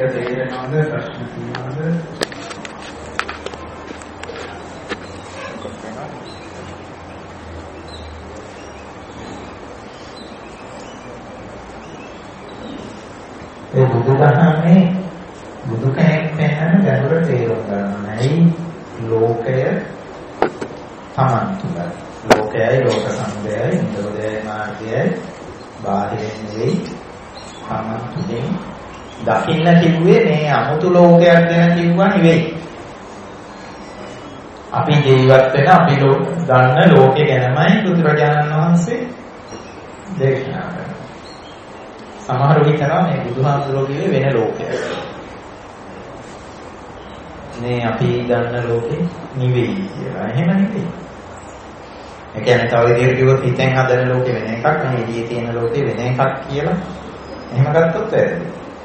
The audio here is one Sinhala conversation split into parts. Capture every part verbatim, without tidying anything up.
තේරෙනවද ප්‍රශ්න තියෙනවද? ඒ බුදුදහමේ බුදු කෙනෙක් වෙනන ගැඹුර තේරුම් ගන්න. ඇයි ලෝකය තමන් තුළ. ලෝකයයි ලෝක සමුදයයි නිරෝධයයි මාර්ගයයි බාහිරින් නෙවෙයි තමන් තුළින් දකින්න කිව්වේ මේ අමුතු ලෝකයක් ගැන කිව්වා නෙවෙයි. අපි ජීවත් වෙන අපි දන්න ලෝකේ ගැනමයි බුදුරජාණන් වහන්සේ දේශනා කරන්නේ. සමහරව හිතනවා මේ බුදුහාමුදුරුවෝ කිව්වේ වෙන ලෝකයක්. මේ අපි දන්න ලෝකේ නෙවෙයි කියලා. එහෙම නෙවෙයි. ඒ කියන්නේ තව විදිහට කිව්වොත් හිතෙන් හදන ලෝකේ වෙන එකක්, මේ එළියේ තියෙන ලෝකේ වෙන එකක් කියලා. එහෙම ගත්තොත් වැරදි.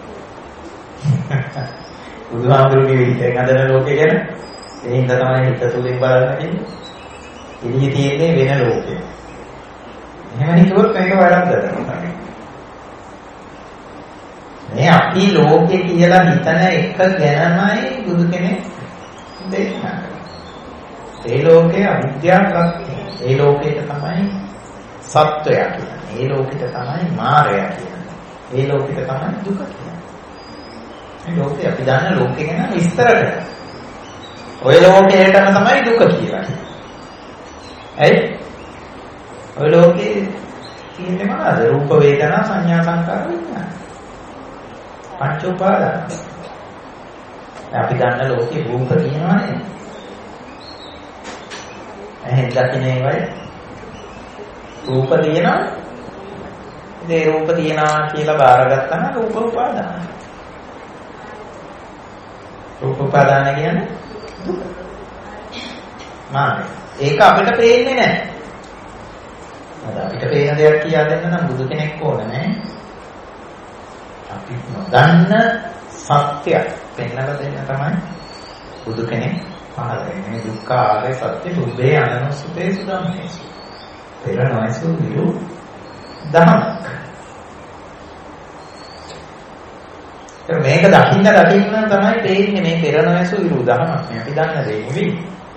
බුදුහාමුදුරුවෝ කිව්වේ හිතෙන් හදන ලෝකේ ගැන. ඒ හින්දා තමයි හිත තුලින් බලන්න කියන්නේ. එළියේ තියෙන්නේ වෙන ලෝකේ. එහෙම හිතුවොත් මේක වැරද්දක්. මේ අපි ලෝකේ කියලා හිතන එක ගැනමයි බුදු කෙනෙක් දේශනා කරන්නේ. ඒ ලෝකේ අවිද්‍යාවක්. ඒ ලෝකෙට තමයි සත්වයා කියන්නේ. ඒ ලෝකෙට තමයි මායя කියන්නේ. ඒ ලෝකෙට තමයි දුක කියන්නේ. මේ ලෝකේ අපි දන්න ලෝකේ ගැන විස්තර කරනවා. ඔය ලෝකේටම තමයි දුක කියලා කියන්නේ. ඇයි? ඔය ලෝකේ තියෙන්නේ මොනවාද? රූප වේදනා සංඥා සංකාර විඥාන. පංච උපාදාන. අපි දන්න ලෝකේ රූප තියෙනවා නේද? එහෙන් දකින්නේ වයි රූප තියෙනවා. ඒ රූප තියෙනවා කියලා බාරගත්තා නම් රූප උපාදාන. රූප උපාදාන කියන්නේ දුක. මානෙ. ඒක අපිට පේන්නේ නැහැ. අද අපිට පේන දෙයක් කියා දෙන්න නම් බුදු කෙනෙක් ඕන නැහැ. අපි නොදන්න සත්‍යයක් පෙන්වලා දෙන්න තමයි බුදු කෙනෙක් පහළ වෙන්නේ. දුක්ඛ ආර්ය සත්‍ය බුද්ධේ අනනුසුතේ සුදම්මේසු. පෙර නොයසු විරු දහමක්. ඒ මේක දකින්න දකින්න තමයි තේින්නේ මේ පෙර නොයසු විරු දහමක්. මේ අපි දන්න දේ නෙවෙයි.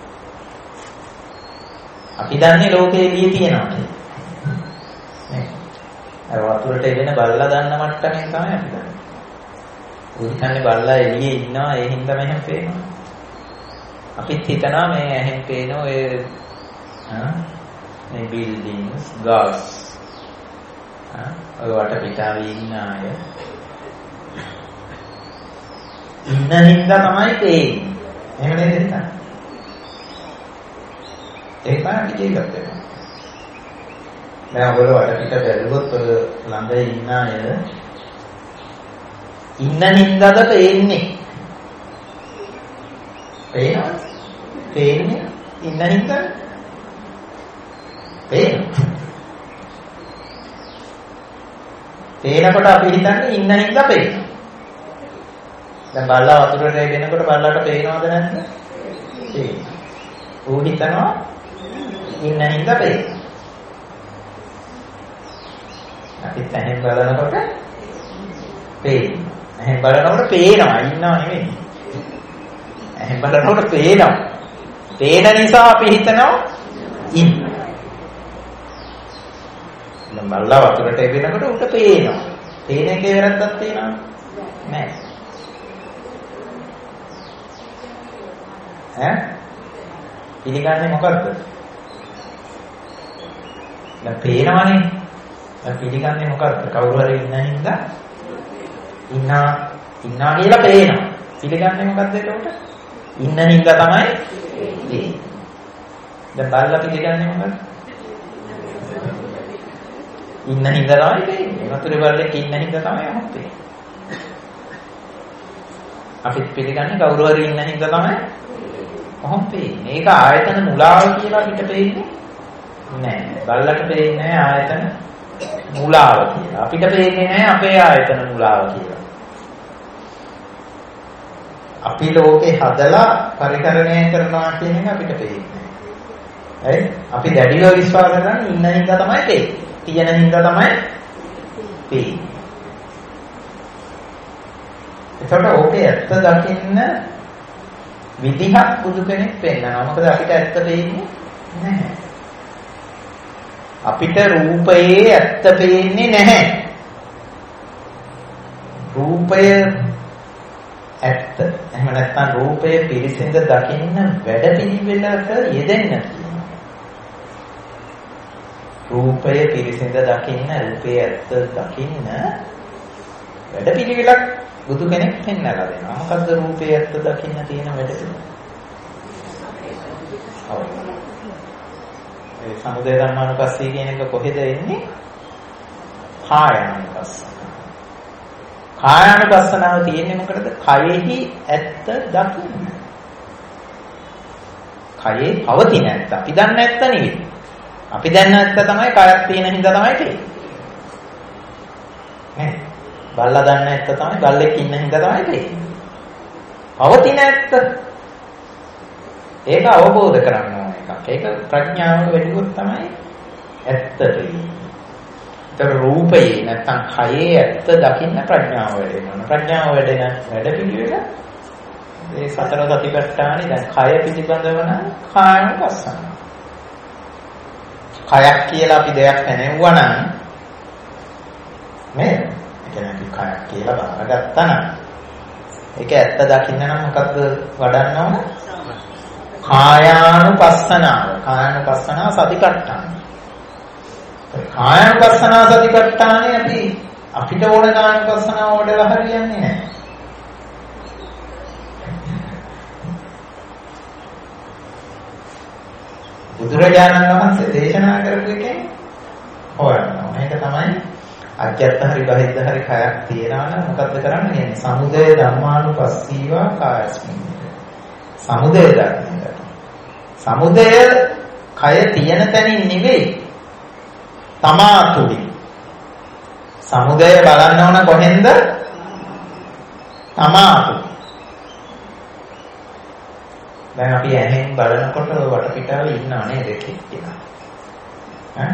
අපි දන්නේ ලෝකේ එළියේ තියෙනවා නේ. අර වතුරට එගෙන බල්ලා දන්න මට්ටමින් තමයි අපි දන්නේ. උන් කියන්නේ බල්ලා එළියේ ඉන්නවා ඒ හින්දා මෙහෙම පේනවා. අපිත් හිතනවා මේ ඇහෙන් පේන ඔය ආ මේ බිල්ඩින්ග්ස් ගාස් ආ ඔය වට පිටාවේ ඉන්න අය ඉන්න හින්දා තමයි පේන්නේ. එහෙම නේද හිතන්නේ? ඒක තමයි පිටේකට වෙනවා. දැන් ඔයගොල්ලෝ වට පිට බැලුවොත් ඔය ළඟ ඉන්න අය ඉන්න හින්දාද පේන්නේ. පේනවද? පේන්නේ ඉන්න හින්දා. පේනවා. පේනකොට අපි හිතන්නේ ඉන්න හින්දා පේනවා. දැන් බල්ලා වතුරට එනකොට බල්ලාට පේනවද නැද්ද? පේනවා. ඌ හිතනවා ඉන්න හින්දා පේනවා. අපි තැහෙන් බලනකොට පේනවා. එහෙන් බලනකොට පේනවා ඉන්නව නෙමෙයි. එහෙන් බලනකොට පේනවා. පේන නිසා අපි හිතනවා ඉන්න. දැන් බල්ලා වතුරට එනකොට උට පේනවා. පේන එකේ වැරද්දක් තියෙනවද? නැහැ. ඈ? පිළිගන්නේ මොකද්ද? දැන් පේනවනේ. දැන් පිළිගන්නේ මොකද්ද? කවුරු හරි ඉන්න හින්දා ඉන්නා ඉන්නා කියලා පේනවා. පිළිගන්නේ මොකද්ද එතකොට? ඉන්න හින්දා තමයි පේන්නේ. දැන් බල්ලා පිළිගන්නේ මොකද්ද? ඉන්න හින්දා තමයි පේන්නේ. වතුරේ බල්ලෙක් ඉන්න හින්දා තමයි අහක් පේන්නේ. අපිත් පිළිගන්නේ කවුරු හරි ඉන්න හින්දා තමයි කොහොම පේන්නේ. ඒක ආයතන මුලාව කියලා අපිට පේන්නේ නෑ. බල්ලට පේන්නේ ආයතන මුලාව කියලා. අපිට පේන්නේ නැහැ අපේ ආයතන මුලාව කියලා. අපි ලෝකේ හදලා පරිකරණය කරනවා කියන එක අපිට පේන්නේ. හරි? අපි දැඩිව විශ්වාස කරන ඉන්න හින්දා තමයි පේන්නේ. තියෙන හින්දා තමයි පේන්නේ. එතකොට ඕකේ ඇත්ත දකින්න විදිහක් බුදු කෙනෙක් පෙන්නනවා. මොකද අපිට ඇත්ත පේන්නේ නැහැ. අපිට රූපයේ ඇත්ත පේන්නේ නැහැ. රූපය ඇත්ත. එහෙම නැත්නම් රූපය පිරිසිඳ දකින්න වැඩපිළිවෙලට යෙදෙන්න කියනවා. රූපය පිරිසිඳ දකින්න, රූපයේ ඇත්ත දකින්න වැඩපිළිවෙලක් බුදු කෙනෙක් පෙන්නලා දෙනවා. මොකද්ද රූපයේ ඇත්ත දකින්න තියෙන වැඩපිළිවෙල? ඔව්. ඒ සමුදය ධර්මානුපස්සී කියන එක කොහෙද එන්නේ? කායානුපස්සන. කායානුපස්සනාව තියෙන්නේ මොකටද? කයෙහි ඇත්ත දකින්න. කයේ පවතින ඇත්ත. අපි දන්න ඇත්ත නෙවෙයි. අපි දන්න ඇත්ත තමයි කයක් තියෙන හින්දා තමයි තියෙන්නේ. නේ? බල්ලා දන්න ඇත්ත තමයි බල්ලෙක් ඉන්න හින්දා තමයි තියෙන්නේ. පවතින ඇත්ත. ඒක අවබෝධ කරගන්න ඕන එකක්. ඒක ප්‍රඥාව වැඩිවොත් තමයි ඇත්ත තියෙන්නේ. ඒතර රූපේ නැත්නම් කයේ ඇත්ත දකින්න ප්‍රඥාව වැඩෙනවා. ප්‍රඥාව වැඩෙන වැඩ පිළිවෙල මේ සතර සතිපට්ඨානෙ දැන් කය පිළිබඳව නම් කායනුපස්සන. කයක් කියලා අපි දෙයක් නැනෙවුවා නම් මේ කියන්නේ අපි කයක් කියලා බාරගත්තා නම් ඒක ඇත්ත දකින්න නම් මොකද්ද වඩන්න ඕන? කායානුපස්සනාව. කායානුපස්සනාව සතිපට්ඨාන. කායානුපස්සනාව සතිපට්ඨානේ අපි අපිට ඕන කායානුපස්සනාව වඩලා හරියන්නේ නැහැ. බුදුරජාණන් වහන්සේ දේශනා කරපු එකෙන් හොයනවා. මේක තමයි අජ්ජත් හරි බහිද්ද හරි කයක් තියනවා නම් මොකද්ද කරන්න කියන්නේ? සමුදය ධම්මානුපස්සීවා කායස්මින්. සමුදය දකින්න. සමුදය කය තියෙන තැනින් නෙවෙයි. තමා තුලින්. සමුදය බලන්න ඕන කොහෙන්ද? තමා තුලින්. දැන් අපි ඇහෙන් බලනකොට වටපිටාවේ ඉන්නා නේද කියලා. ඈ?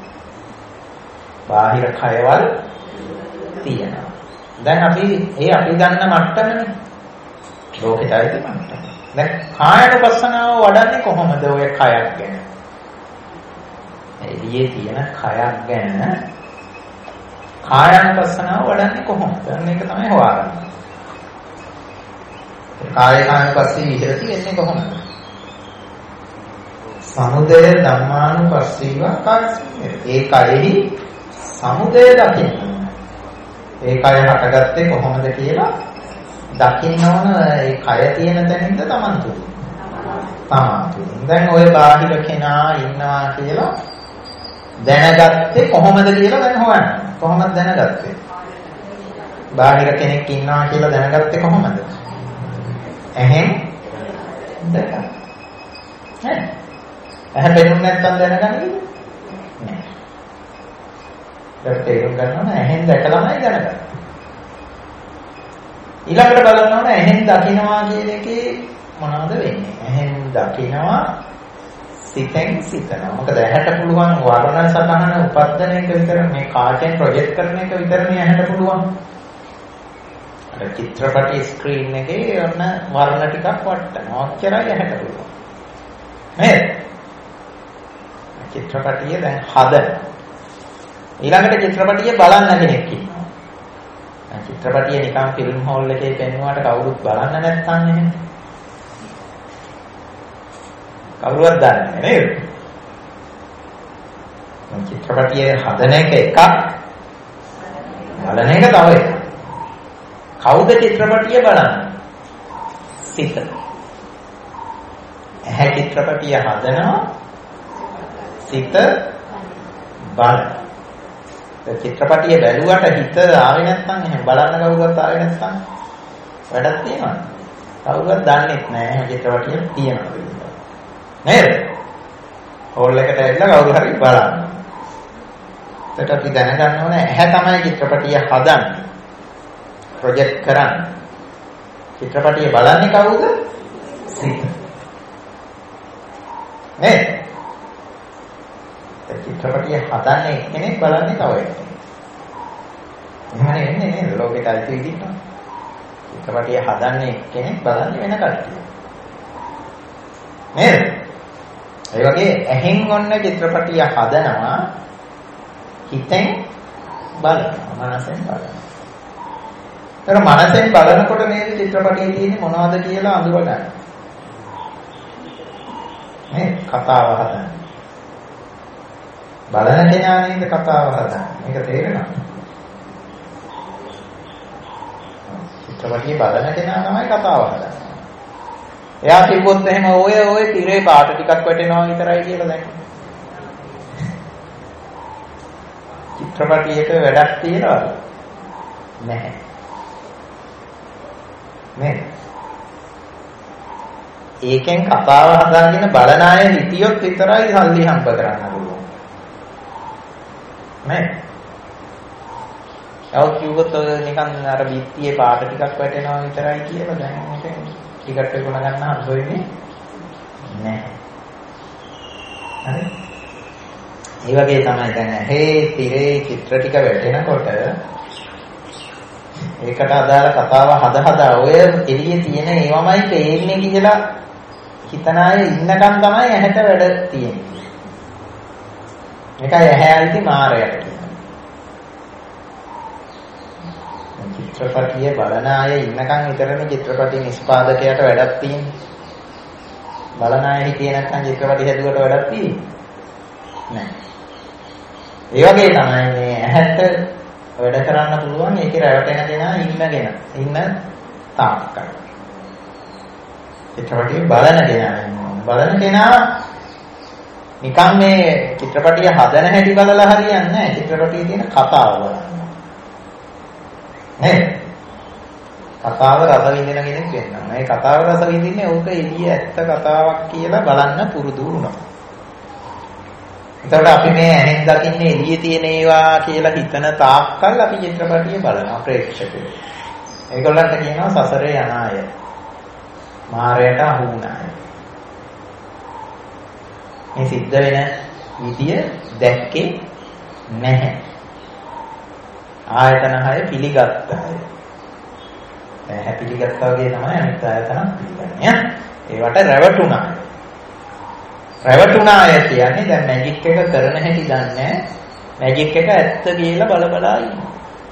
බාහිර කයවල් තියෙනවා. දැන් අපි ඒ අපි දන්න මට්ටමනේ. ලෝකෙටයි මට්ටම. දැන් කායනුපස්සනාව වඩන්නේ කොහොමද ඔය කයක් ගැන? එළියේ තියෙන කයක් ගැන කායනුපස්සනාව වඩන්නේ කොහොමද? මේක තමයි හොයාගන්නේ. කායකානුපස්සී විහෙරති වෙන්නේ කොහොමද? සමුදය ධම්මානුපස්සීව කායස්මින්. ඒ කයෙහි සමුදය දකින්න. ඒ කය හටගත්තේ කොහොමද කියලා දකින්න ඕන. ඒ කය තියෙන තැනින්ද Taman තුල. Taman තුල. දැන් ඔය බාහිර කෙනා ඉන්නවා කියලා දැනගත්තේ කොහොමද කියලා දැන් හොයන්න. කොහොමද දැනගත්තේ? බාහිර කෙනෙක් ඉන්නවා කියලා දැනගත්තේ කොහොමද? එහෙන් දැක්කා. ඈ. එහෙන් බැලුම් නැත්තම් දැනගන්නේ නෑ. ඒක තේරුම් ගන්න ඕන එහෙන් දැකලාමයි දැනගන්නේ. ඊළඟට බලන්න ඕන එහෙන් දකින්නවා කියන එකේ මොනවද වෙන්නේ? එහෙන් දකින්නවා සිතෙන් සිතනවා. මොකද ඇහැට පුළුවන් වර්ණ සටහන උපද්දන එක විතර මේ කාටෙන් ප්‍රොජෙක්ට් කරන එක විතරනේ ඇහැට පුළුවන්. අර චිත්‍රපටි ස්ක්‍රීන් එකේ ඔන්න වර්ණ ටිකක් වටනවා. ඔච්චරයි ඇහැට පුළුවන්. නේද? චිත්‍රපටිය දැන් හදන. ඊළඟට චිත්‍රපටිය බලන්න කෙනෙක් ඉන්නවා. දැන් චිත්‍රපටිය නිකන් ෆිල්ම් හෝල් එකේ පෙන්වුවාට කවුරුත් බලන්න නැත්නම් එහෙම. කවුරුවත් දන්නේ නැහැ නේද? දැන් චිත්‍රපටිය හදන එක එකක්. බලන එක තව එකක්. කවුද චිත්‍රපටිය බලන්නේ? සිත. ඇහැ චිත්‍රපටිය හදනවා. සිත බලන. චිත්‍රපටිය බැලුවට හිත ආවේ නැත්නම් එහෙනම් බලන්න කවුරුවත් ආවේ නැත්නම් වැඩක් තියෙනවද? කවුරුවත් දන්නේ නැහැ චිත්‍රපටිය තියෙනවද කියලා. නේද? හෝල් එකට ඇවිල්ලා කවුරු හරි බලන්න. ඒකට අපි දැනගන්න ඕනේ ඇහැ තමයි චිත්‍රපටිය හදන්නේ. ප්‍රොජෙක්ට් කරන්නේ. චිත්‍රපටිය බලන්නේ කවුද? සිත. නේද? ඒ චිත්‍රපටිය හදන්නේ කෙනෙක් බලන්නේ තව කෙනෙක්. එහෙමනේ එන්නේ නේද? ලෝකෙට අයිති විදිහට. චිත්‍රපටිය හදන්නේ කෙනෙක් බලන්නේ වෙන කට්ටිය. නේද? ඒ වගේ ඇහෙන් ඔන්න චිත්‍රපටිය හදනවා හිතෙන් බලනවා මනසෙන් බලනවා. ඒක මනසෙන් බලනකොට නේද චිත්‍රපටියේ තියෙන්නේ මොනවද කියලා අඳුරගන්න. මේ කතාව හදන්නේ. බලන කෙනා නේද කතාව හදන්නේ. මේක තේරෙනවද? චිත්‍රපටිය බලන කෙනා තමයි කතාව හදන්නේ. එයා කිව්වොත් එහෙම ඔය ඔය තිරේ පාට ටිකක් වැටෙනවා විතරයි කියලා දැන්. චිත්‍රපටියක වැඩක් තියනවද? නැහැ. නේද? ඒකෙන් කතාව හදාගෙන බලන අය හිටියොත් විතරයි සල්ලි හම්බ කරන්න පුළුවන්. නේද? ඔව් කිව්වොත් නිකන් අර බිත්තියේ පාට ටිකක් වැටෙනවා විතරයි කියලා දැන් මේක ටිකට් එක ගොන ගන්න හම්බ වෙන්නේ නැහැ. හරි? ඒ වගේ තමයි දැන් ඇහි තිරේ චිත්‍ර ටික වැටෙනකොට ඒකට අදාළ කතාව හද හදා ඔය එළියේ තියෙන ඒවමයි තේන්නේ කියලා හිතන අය ඉන්නකම් තමයි ඇහැට වැඩ තියෙන්නේ. මේකයි ඇහැල්ටි මාරයට කියන්නේ. චිත්‍රපටිය බලන අය ඉන්නකම් විතරනේ චිත්‍රපටි නිෂ්පාදකයාට වැඩක් තියෙන්නේ. බලන අය හිටියේ නැත්නම් චිත්‍රපටි හැදුවට වැඩක් තියෙන්නේ නැහැ. ඒ වගේ තමයි මේ ඇහැට වැඩ කරන්න පුළුවන් ඒකේ රැවටෙන කෙනා ඉන්නගෙන ඉන්න තාක්කයි. චිත්‍රපටිය බලන කෙනා බලන කෙනා නිකම් මේ චිත්‍රපටිය හදන හැටි බලලා හරියන්නේ නැහැ. චිත්‍රපටියේ තියෙන කතාව බලන්න. නේද? කතාව රස විඳින කෙනෙක් වෙනවා. මේ කතාව රස විඳින්නේ ඕක එළිය ඇත්ත කතාවක් කියලා බලන්න පුරුදු වුණා. එතකොට අපි මේ ඇහෙන් දකින්නේ එළියේ තියෙන ඒවා කියලා හිතන තාක්කල් අපි චිත්‍රපටිය බලනවා ප්‍රේක්ෂකයෝ. ඒගොල්ලන්ට කියනවා සසරේ යන අය. මායයට අහු වුණ අය. මේ සිද්ධ වෙන විදිය දැක්කේ නැහැ. ආයතන හය පිළිගත්ත අය. දැන් පිළිගත්තා වගේ තමයි අනිත් ආයතන පිළිගන්නේ. ඒවට රැවටුණා. රැවටුණා අය කියන්නේ දැන් මැජික් එක කරන හැටි දන්නේ මැජික් එක ඇත්ත කියලා බල බලා ඉන්නවා.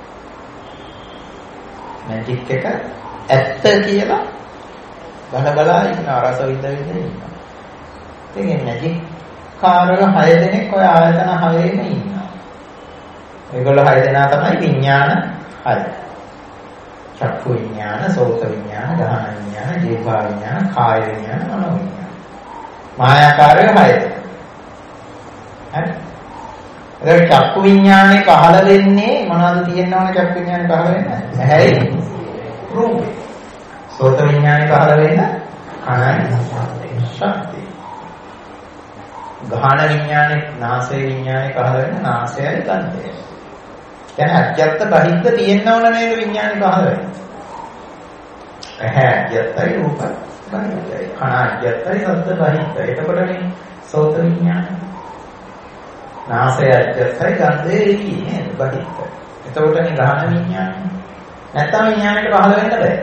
මැජික් එක ඇත්ත කියලා බල බලා ඉන්නවා රස විඳ විඳ ඉන්නවා. ඉතින් මැජික් කාරක හය දෙනෙක් ඔය ආයතන හයේම ඉන්නවා. ඒගොල්ලෝ හය දෙනා තමයි විඥාන හය. චක්කු විඥාන, සෝත විඥාන, ගහන විඥාන, ජීවා විඥාන, කාය විඥාන, මනෝ විඥාන. මායාකාරය හය දෙනා. හරි? ඒක චක්කු විඥානේ පහළ වෙන්නේ මොනවද තියෙනවනේ චක්කු විඥානේ පහළ වෙන්නේ? ඇහැයි රූපේ. සෝත විඥානේ පහළ වෙන්න කනයි ශක්තිය. ගහන විඥානේ නාසය විඥානේ පහළ වෙන්න නාසයයි ගන්ධයයි. දැන් අජ්ජත් බහිද්ද තියෙන්න ඕන නේද විඥානේ පහළ වෙන්නේ? ඇහැ අජ්ජත්යි රූප බහිද්දයි. කන අජ්ජත්යි ශබ්ද බහිද්දයි. එතකොට මේ සෝත විඥාන නාසය අජ්ජත්යි ගන්ධය එළියේ නේද බහිද්ද. එතකොට මේ ගහන විඥාන නැත්තම් විඥානෙට පහළ වෙන්න බෑ.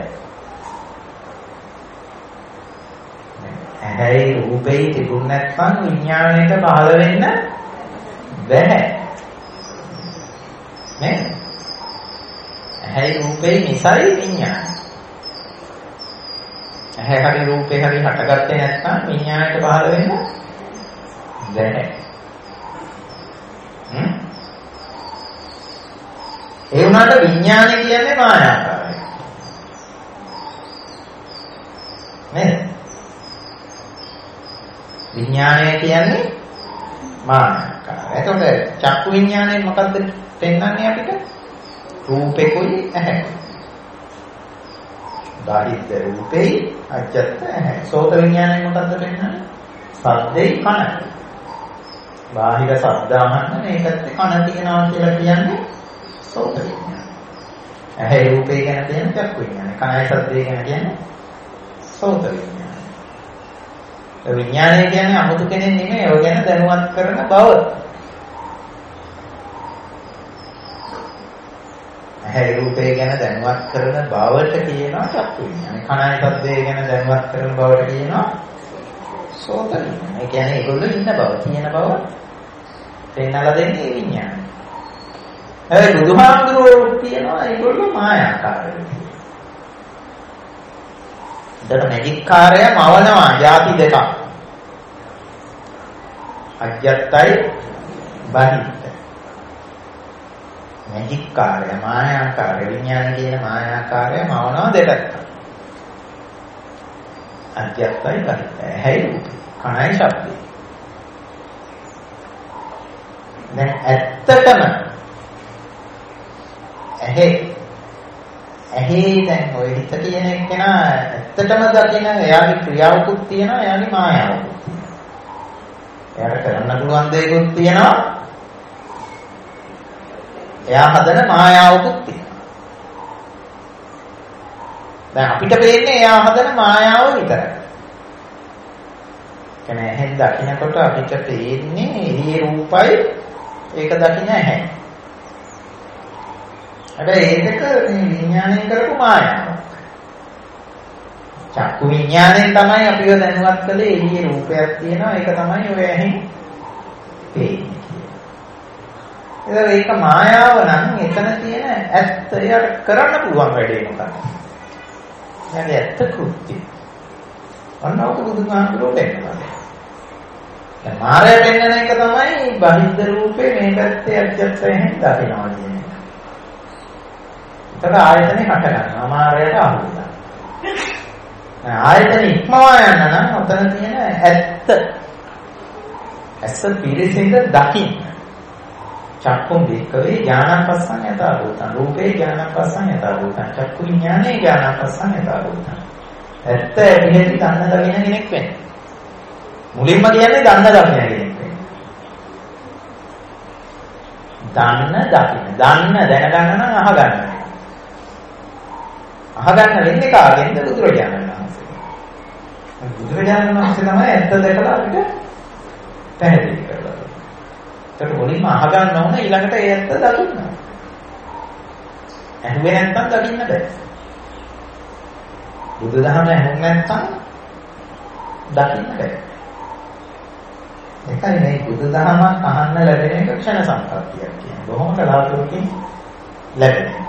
ඇහැයි රූපෙයි තිබුණ නැත්නම් විඥාණයට පහළ වෙන්න බැහැ. නේ? ඇහැයි රූපෙයි නිසයි විඥාන. ඇහැ හරි රූපේ හරි හටගත්තේ නැත්නම් විඥාණයට පහළ වෙන්න බැහැ. හ්ම්? ඒ වුණාට විඥානය කියන්නේ මායාකාරයි. නේද? විඥානය කියන්නේ මානකාරය. එතකොට චක්කු විඥානය මොකද්ද පෙන්වන්නේ අපිට? රූපෙකුයි ඇහැකුයි. බාහිර රූපෙයි අජත්ත ඇහැ. සෝත විඥානය මොකද්ද පෙන්වන්නේ? ශබ්දෙයි කනයි. බාහිර ශබ්ද අහන්න මේකත් කන තියනවා කියලා කියන්නේ සෝත විඥානය. ඇහැ රූපේ ගැන කියන චක්කු විඥානය. කනයි ශබ්දේ ගැන කියන්නේ සෝත විඥානය. විඥානය කියන්නේ 아무තු කෙනෙක් නෙමෙයි ඒව ගැන දැනුවත් කරන බව. ඇහැයි රූපේ ගැන දැනුවත් කරන බවට කියනවා චක්කු විඤ්ඤාණය. කනයි ශබ්දේ ගැන දැනුවත් කරන බවට කියනවා සෝත විඤ්ඤාණය. ඒ කියන්නේ ඒගොල්ලෝ ඉන්න බව, තියෙන බව පෙන්නලා දෙන්නේ විඤ්ඤාණය. ඒ බුදුහාමුදුරුවෝ කියනවා ඒගොල්ලෝ මායාකාරයෝ. දැන් මැජික් කාර්යය මවනවා ಜಾති දෙකක්. අජ්‍යත්තයි බහිද්ද. මැජික් කාර්යය මායාකාරය විඥාන කියන මායාකාරය මවනවා දෙකක්. අජ්‍යත්තයි බහිද්ද. ඇයි කණයි ශබ්දේ. දැන් ඇත්තටම ඇහි ඇහි දැන් ඔය හිත කියන එක්කෙනා ඇත්තටම දකින එයාගේ ක්‍රියාවකුත් තියෙනවා එයාගේ මායාවකුත් තියෙනවා. එයාට කරන්න පුළුවන් දේකුත් තියෙනවා. එයා හදන මායාවකුත් තියෙනවා. දැන් අපිට වෙන්නේ එයා හදන මායාව විතරයි. කියන්නේ ඇහෙන් දකිනකොට අපිට පේන්නේ එළියේ රූපයි ඒක දකින්න ඇහැ. හැබැයි ඒක මේ විඥාණයෙන් කරපු මායාවක්. චක්කු විඥාණයෙන් තමයි අපිව දැනුවත් කළේ එළියේ රූපයක් තියෙනවා ඒක තමයි ඔය ඇහෙන් පේන්නේ. ඒක මායාව නම් එතන තියෙන ඇත්ත එයාට කරන්න පුළුවන් වැඩේ මොකක්ද? يعني ඇත්ත කෘත්‍ය. අන්නවක බුදුහාමුදුරුවෝ දෙන්නවා. දැන් මායя පෙන්වන එක තමයි බහිද්ද රූපේ මේ පැත්තේ අජ්ජත්යෙන් දකිනවා කියන්නේ. ඒක ආයතනේ හට ගන්නවා මායයට අහුවෙලා. ආයතනේ ඉක්මවා යන නම් ඔතන තියෙන ඇත්ත ඇස පිරිසිඳ දකින්න. චක්කුම් දික්කවේ ඥානපස්සං යථා භූතං රූපේ ඥානපස්සං යථා භූතං චක්කු විඥානේ ඥානපස්සං යථා භූතං. ඇත්ත ඇහිහෙදි දන්න දකින්න කෙනෙක් වෙන්නේ. මුලින්ම කියන්නේ දන්න දකින්න කෙනෙක් වෙන්නේ. දන්න දකින්න. දන්න දැනගන්න නම් අහගන්න. අහගන්න වෙන්නේ කාගෙන්ද? බුදුරජාණන් වහන්සේ. බුදුරජාණන් වහන්සේ තමයි ඇත්ත දැකලා අපිට පැහැදිලි කරලා දුන්නේ. ඒක මුලින්ම අහගන්න ඕන ඊළඟට ඒ ඇත්ත දකින්න. ඇහුවේ නැත්නම් දකින්න බෑ. බුදුදහම ඇහුන්නේ නැත්නම් දකින්න බෑ. ඒකයි මේ බුදුදහමක් අහන්න ලැබෙන එක ක්ෂණ සම්පත්තියක් කියන්නේ. බොහොම කලාතුරකින් ලැබෙන එක.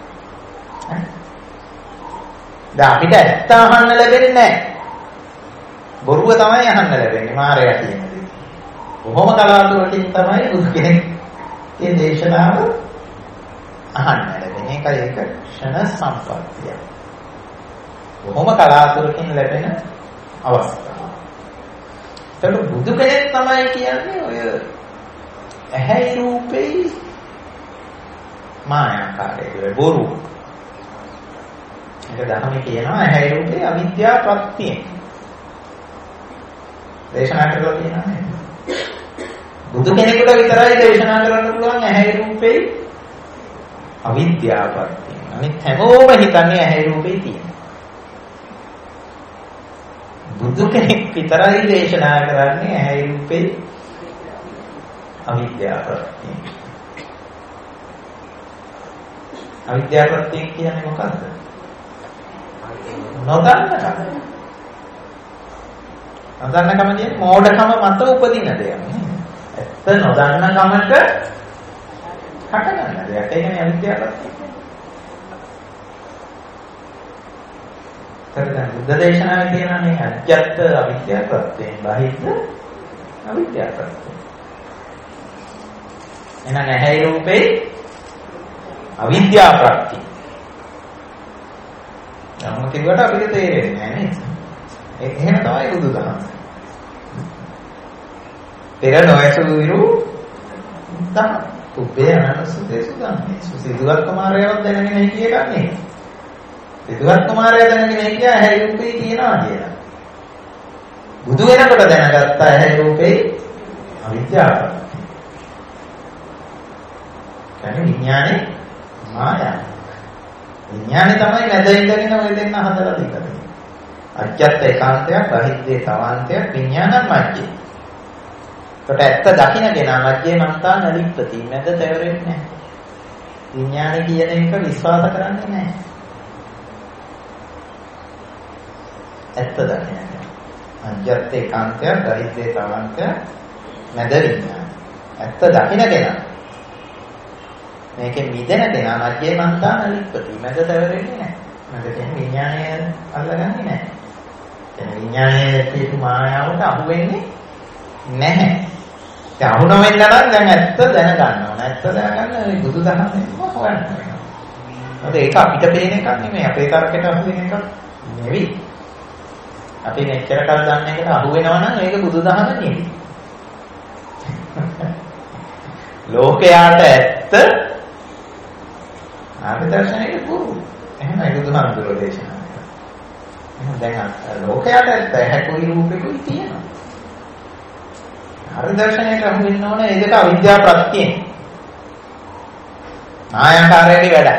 දැන් අපිට ඇත්ත අහන්න ලැබෙන්නේ නැහැ. බොරුව තමයි අහන්න ලැබෙන්නේ මායя කියන දේ. බොහොම කලාතුරකින් තමයි බුදු කෙනෙක්ගේ දේශනාව අහන්න ලැබෙන්නේ. ඒකයි ඒක ක්ෂණ සම්පත්තිය. බොහොම කලාතුරකින් ලැබෙන අවස්ථාව. ඒක බුදු කෙනෙක් තමයි කියන්නේ ඔය ඇහැයි රූපේ මායාකාරයේ බොරු. ඒක ධර්මයේ කියනවා ඇහැයි රූපේ අවිද්‍යා ප්‍රත්‍යයෙන්. දේශනා කරලා තියෙනවා නේද? බුදු කෙනෙකුට විතරයි දේශනා කරන්න පුළුවන් ඇහැයි රූපේ අවිද්‍යා ප්‍රත්‍යයෙන්. අනිත් හැමෝම හිතන්නේ ඇහැයි රූපේ තියෙනවා. බුදු කෙනෙක් විතරයි දේශනා කරන්නේ ඇහැයි රූපේ අවිද්‍යා ප්‍රත්‍යයෙන්. අවිද්‍යා ප්‍රත්‍යයෙන් කියන්නේ මොකක්ද? නොදන්නකම. නොදන්නකම කියන්නේ මෝඩකම මත උපදින දෙයක්. ඇත්ත නොදන්නකමට හටගන්න දෙයක්. ඒ කියන්නේ අවිද්‍යා ප්‍රත්‍යය. සරදන් බුද්ධ දේශනාවේ තියෙන මේ අජ්ජත් අවිද්‍යා ප්‍රත්‍යයෙන් බහිද්ද අවිද්‍යා ප්‍රත්‍යය. එහෙනම් ඇහැයි රූපේ අවිද්‍යා ප්‍රත්‍යය. ධර්ම කිව්වට අපිට තේරෙන්නේ නැහැ නේද? ඒ එහෙම තමයි බුදුදහම. පෙර නොයසු විරු දහම. උපේ අනසුතේ සුදන්නේ. සිදුවත් කුමාරයවත් දැනගෙන හිටියේ කන්නේ. සිදුවත් කුමාරයා දැනගෙන හිටියා ඇහැයි රූපේ කියනවා කියලා. බුදු වෙනකොට දැනගත්තා ඇහැයි රූපේ අවිද්‍යාව. කියන්නේ විඥානේ මායාව. විඥානේ තමයි නැද ඉඳගෙන ඔය දෙන්න හදලා දෙන්නේ. අජ්ජත් ඒකාන්තයක්, බහිද්දේ තවාන්තයක්, විඥානං මජ්ජේ. කොට ඇත්ත දකින්න කෙනා මජ්ජේ මන්තා නලිප්පති. නැද තේරෙන්නේ නැහැ. විඥානය කියන එක විශ්වාස කරන්නේ නැහැ. ඇත්ත දකින්න. අජ්ජත් ඒකාන්තය, දරිද්‍රේ තවන්තය, මැද විඥානය. ඇත්ත දකින්න කෙනා. මේකෙන් මිදෙන කෙනා මැජේ මන්තාන ලිප්පති. මැද තවරෙන්නේ නැහැ. මැද කියන්නේ විඥානය අල්ලගන්නේ නැහැ. එන විඥානයේ තියෙන මායාවට අහු වෙන්නේ නැහැ. ඒ අහු නොවෙන්න නම් දැන් ඇත්ත දැනගන්න ඕන. ඇත්ත දැනගන්න බුදුදහමෙන්ම හොයන්න වෙනවා. මොකද ඒක අපිට පේන එකක් නෙමෙයි. අපේ තරකයට අහු වෙන එකක් නෙවෙයි. අපි මෙච්චර කල් දන්න එකට අහු වෙනවා නම් ඒක බුදුදහම නෙවෙයි. ලෝකයාට ඇත්ත ආර්ය දර්ශනයේ ගුරු. එහෙමයි බුදුහාමුදුරුවෝ දේශනා කරා. එහෙනම් දැන් ලෝකයාට ඇත්ත හැකුයි රූපෙකුයි තියෙනවා. ආර්ය දර්ශනයට අහු වෙන්න ඕනේ ඒ දෙක අවිද්‍යාව ප්‍රත්‍යයෙන්. මායාකාරයේ වැඩක්.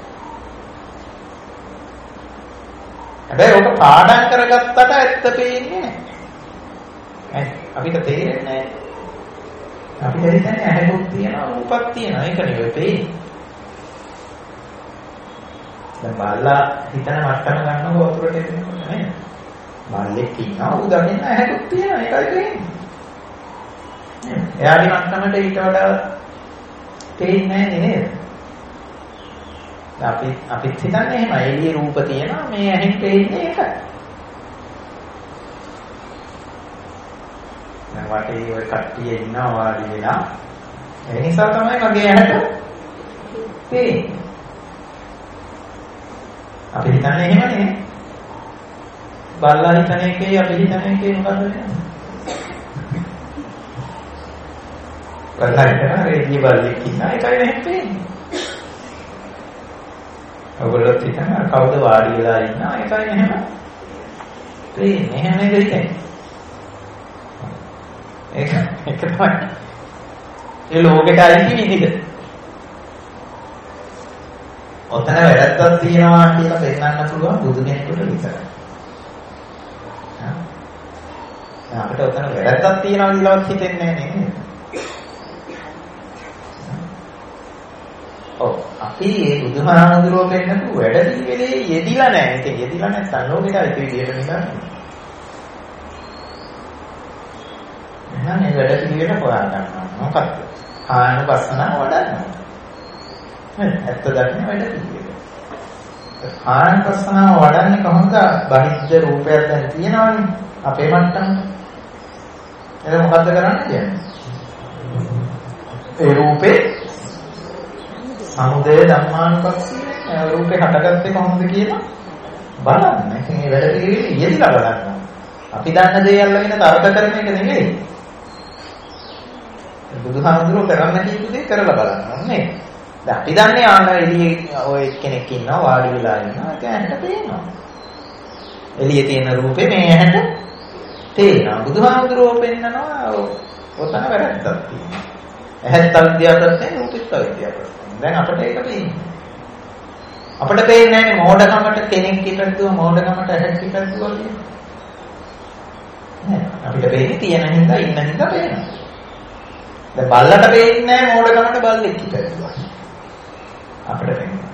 හැබැයි ඔක පාඩම් කරගත්තට ඇත්ත පේන්නේ නැහැ. අපිට තේරෙන්නේ නැහැ. අපිට හිතන්නේ ඇහැකුත් තියෙනවා රූපක් තියෙනවා. ඒක නෙවෙයි පේන්නේ. දැන් බල්ලා හිතන මට්ටම ගන්නකො වතුරට එතනකොට නේද? බල්ලෙක් ඉන්නවා ඌ දකින්න ඇහැකුත් තියෙනවා. ඒකයි පේන්නේ. එයාගේ මට්ටමට ඊට වඩා පේන්නේ නැහැ නේද? අපි අපිත් හිතන්නේ එහෙම එළියේ රූප තියෙනවා මේ ඇහෙන් පේන්නේ ඒකයි. දැන් වටේ ඔය කට්ටිය ඉන්නවා වාඩි වෙලා. ඒ නිසා තමයි මගේ ඇහැට පේන්නේ. අපි හිතන්නේ එහෙම නේ. බල්ලා හිතන එකේ අපි හිතන එකේ මොකද වෙන්නේ? බල්ලා හිතන රේඩිය බල්ලෙක් ඉන්නා ඒකයි එහෙම පේන්නේ. ඔයගොල්ලෝ හිතන කවුද වාඩි වෙලා ඉන්නා ඒකයි එහෙම පේන්නේ. එහෙම නේද හිතන්නේ? ඒක ඒක තමයි. ඒ ලෝකෙට අයිති විදිහ. ඔතන වැරද්දක් තියෙනවා කියලා පෙන්නන්න පුළුවන් බුදු කෙනෙකුට විතරයි. හා අපිට ඔතන වැරද්දක් තියෙනවා කියලාවත් හිතෙන්නේ නැහැ නේද? ඔව් අපි මේ බුදුහාමුදුරුවෝ පෙන්නපු වැඩ පිළිවෙලේ යෙදිලා නැහැ. ඒක යෙදිලා නැත්නම් ලෝකෙට අයිති විදිහට නිකන්. එහෙනම් මේ වැඩ පිළිවෙල හොයා ගන්නවා. මොකක්ද? ආනුපස්සනාව වඩන්නවා. හරි ඇත්ත දකින්න වැඩ පිළිවෙල. ආනුපස්සනාව වඩන්නේ කොහොමද? බහිද්ධ රූපයක් දැන් තියෙනවනේ අපේ මට්ටමට. ඒක මොකද්ද කරන්න කියන්නේ? ඒ රූපේ සමුදය ධම්මානුපස්සී රූපේ හටගත්තේ කොහොමද කියලා බලන්න. ඉතින් මේ වැඩ පිළිවෙල යෙදিলা බලන්න. අපි දන්න දේ අල්ලගෙන තර්ක කරන එක නෙමෙයි. බුදුහාමුදුරුවෝ කරන්න කියපු දේ කරලා බලන්න නේ. දැන් අපි දන්නේ ආන එළියේ ඔය කෙනෙක් ඉන්නවා වාඩි වෙලා ඉන්නවා ඒක ඇහැට පේනවා. එළියේ තියෙන රූපේ මේ ඇහැට පේනවා. බුදුහාමුදුරුවෝ පෙන්නනවා ඔතන වැරද්දක් තියෙනවා. ඇහත් අවිද්‍යාවප්‍රත්‍යයෙන් රූපෙත් අවිද්‍යාවප්‍රත්‍යයෙන්. දැන් අපිට ඒක පේන්නේ. අපිට පේන්නේ නැහැ මෝඩකමට කෙනෙක් පිටද්දුව මෝඩකමට ඇහැට පිටද්දුව කියන්නේ. නෑ අපිට පේන්නේ තියෙන හින්දා ඉන්න හින්දා පේනවා. දැන් බල්ලට පේන්නේ නැහැ මෝඩකමට බල්ලෙක් පිටද්දුව. අපිට පේන්නේ.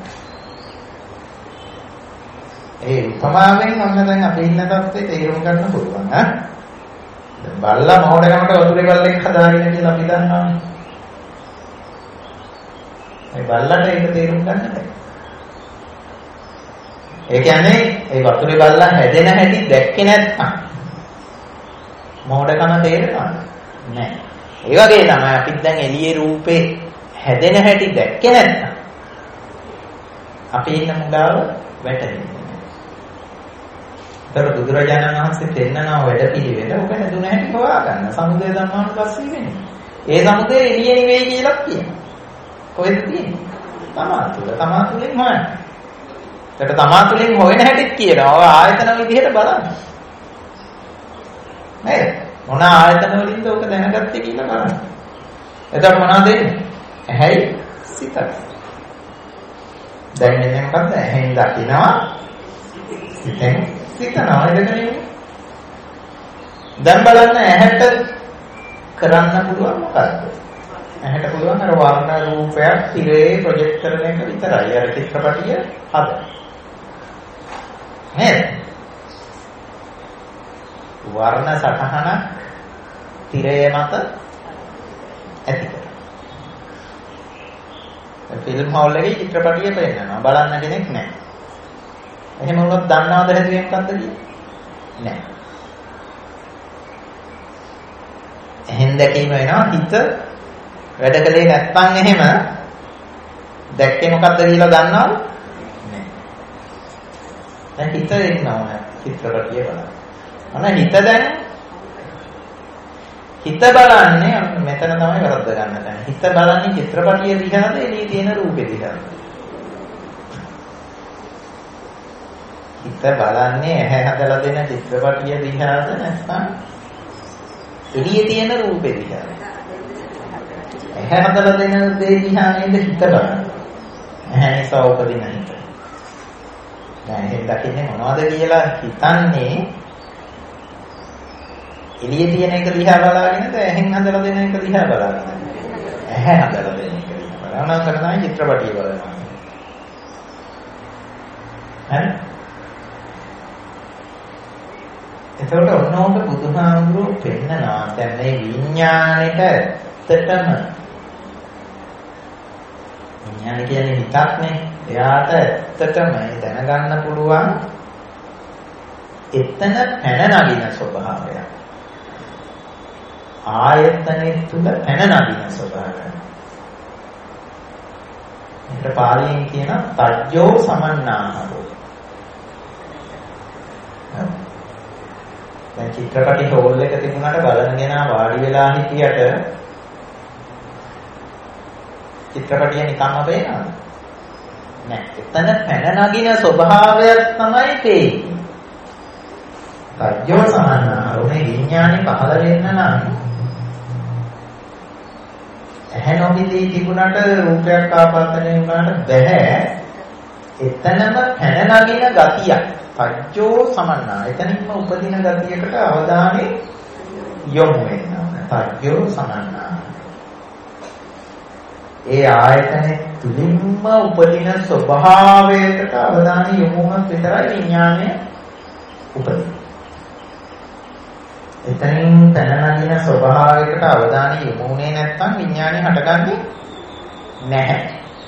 ඒ උපමාවෙන් ඔන්න දැන් අපි ඉන්න තත්ත්වේ තේරුම් ගන්න පුළුවන් ඈ. දැන් බල්ලා මෝඩකමට වතුරේ බල්ලෙක් හදාගෙන කියලා අපි දන්නවානේ. ඒ බල්ලට ඒක තේරුම් ගන්න බෑ. ඒ කියන්නේ ඒ වතුරේ බල්ලා හැදෙන හැටි දැක්කේ නැත්නම් මෝඩකම තේරෙනවද? නෑ. ඒ වගේ තමයි අපිත් දැන් එළියේ රූපේ හැදෙන හැටි දැක්කේ නැත්නම් අපි ඉන්න මුලාව වැටෙන්නේ. ඒතර බුදුරජාණන් වහන්සේ පෙන්නනවා වැඩපිළිවෙල ඔබ හැදුන හැටි හොයා ගන්න. සමුදය ධම්මානුපස්සී වෙන්නේ. ඒ සමුදය එළියේ නෙවෙයි කියලා කියනවා. කොහෙද තියෙන්නේ? තමා තුළ. තමා තුළින් හොයන්න. ඒකට තමා තුළින් හොයන හැටිත් කියනවා. ඔය ආයතන විදිහට බලන්න. නේද? මොන ආයතන වලින්ද ඔක දැනගත්තේ කියලා බලන්න. එතකොට මොනවද එන්නේ? ඇහැයි සිතයි. දැන් මෙන්න මොකද්ද? ඇහෙන් දකිනවා. සිතෙන් සිතනවා. ඒක නෙමෙයි. දැන් බලන්න ඇහැට කරන්න පුළුවන් මොකද්ද? ඇහැට පුළුවන් අර වර්ණ රූපයක් තිරේ ප්‍රොජෙක්ට් කරන එක විතරයි. අර චිත්‍රපටිය හද. නේද? වර්ණ සටහනක් තිරය මත ඇති කරනවා. ෆිල්ම් හෝල් එකේ චිත්‍රපටිය පෙන්නනවා. බලන්න කෙනෙක් නැහැ. එහෙම වුණොත් දන්නවද හැදුවේ මොකක්ද කියන්නේ? නැහැ. එහෙන් දැකීම වෙනවා හිත වැඩ කලේ නැත්නම් එහෙම දැක්කේ මොකක්ද කියලා දන්නවද? නැහැ. දැන් හිත එන්නවා චිත්‍රපටිය බලන්න. අනේ හිත දැන් හිත බලන්නේ මෙතන තමයි වරද්ද ගන්න තැන. හිත බලන්නේ චිත්‍රපටිය දිහාද එළියේ තියෙන රූපෙ දිහාද? හිත බලන්නේ ඇහැ හදලා දෙන චිත්‍රපටිය දිහාද නැත්නම් එළියේ තියෙන රූපෙ දිහාද? ඇහැ හදලා දෙන දේ දිහා නේද හිත බලන්නේ. ඇහැ නිසා උපදින හිත. දැන් එහෙන් දකින්නේ මොනවද කියලා හිතන්නේ එළියේ තියෙන එක දිහා බලාගෙනද ඇහෙන් හදලා දෙන එක දිහා බලාගෙන? ඇහැ හදලා දෙන එක දිහා බලනවා නම් තමයි චිත්‍රපටිය බලනවා. හරි? එතකොට ඔන්නෝක බුදුහාමුදුරුවෝ පෙන්නනවා දැන් මේ විඥාණයට ඇත්තටම විඥාන කියන්නේ හිතක්නේ. එයාට ඇත්තටම දැනගන්න පුළුවන් එතන පැන නගින ස්වභාවයක්. ආයතනෙ තුල පැන නගින ස්වභාවය. මේකට පාලියෙන් කියන තජ්ජෝ සමන්නාහරෝ. දැන් චිත්‍රපටි හෝල් එක තිබුණාට බලනගෙන වාඩි වෙලා හිටියට චිත්‍රපටිය නිකම්ම පේනවද? නෑ. එතන පැන නගින ස්වභාවයක් තමයි පේන්නේ. තජ්ජෝ සමන්නාහරෝ මේ විඥානේ පහළ වෙන්න නම් ඇහැ නොබිදී තිබුණාට රූපයක් ආපත්තණය වුණාට බෑ. එතනම පැන නගින ගතියක්. තජ්ජෝ සමන්නා. එතනින්ම උපදින ගතියකට අවධානය යොමු වෙනවා. තජ්ජෝ සමන්නා. ඒ ආයතනෙ තුලින්ම උපදින ස්වභාවයකට අවධානය යොමු වුණොත් විතරයි විඥානය උපදින්නේ. එතනින් පැන නගින ස්වභාවයකට අවධානය යොමු වුණේ නැත්නම් විඥානය හටගන්නේ නැහැ.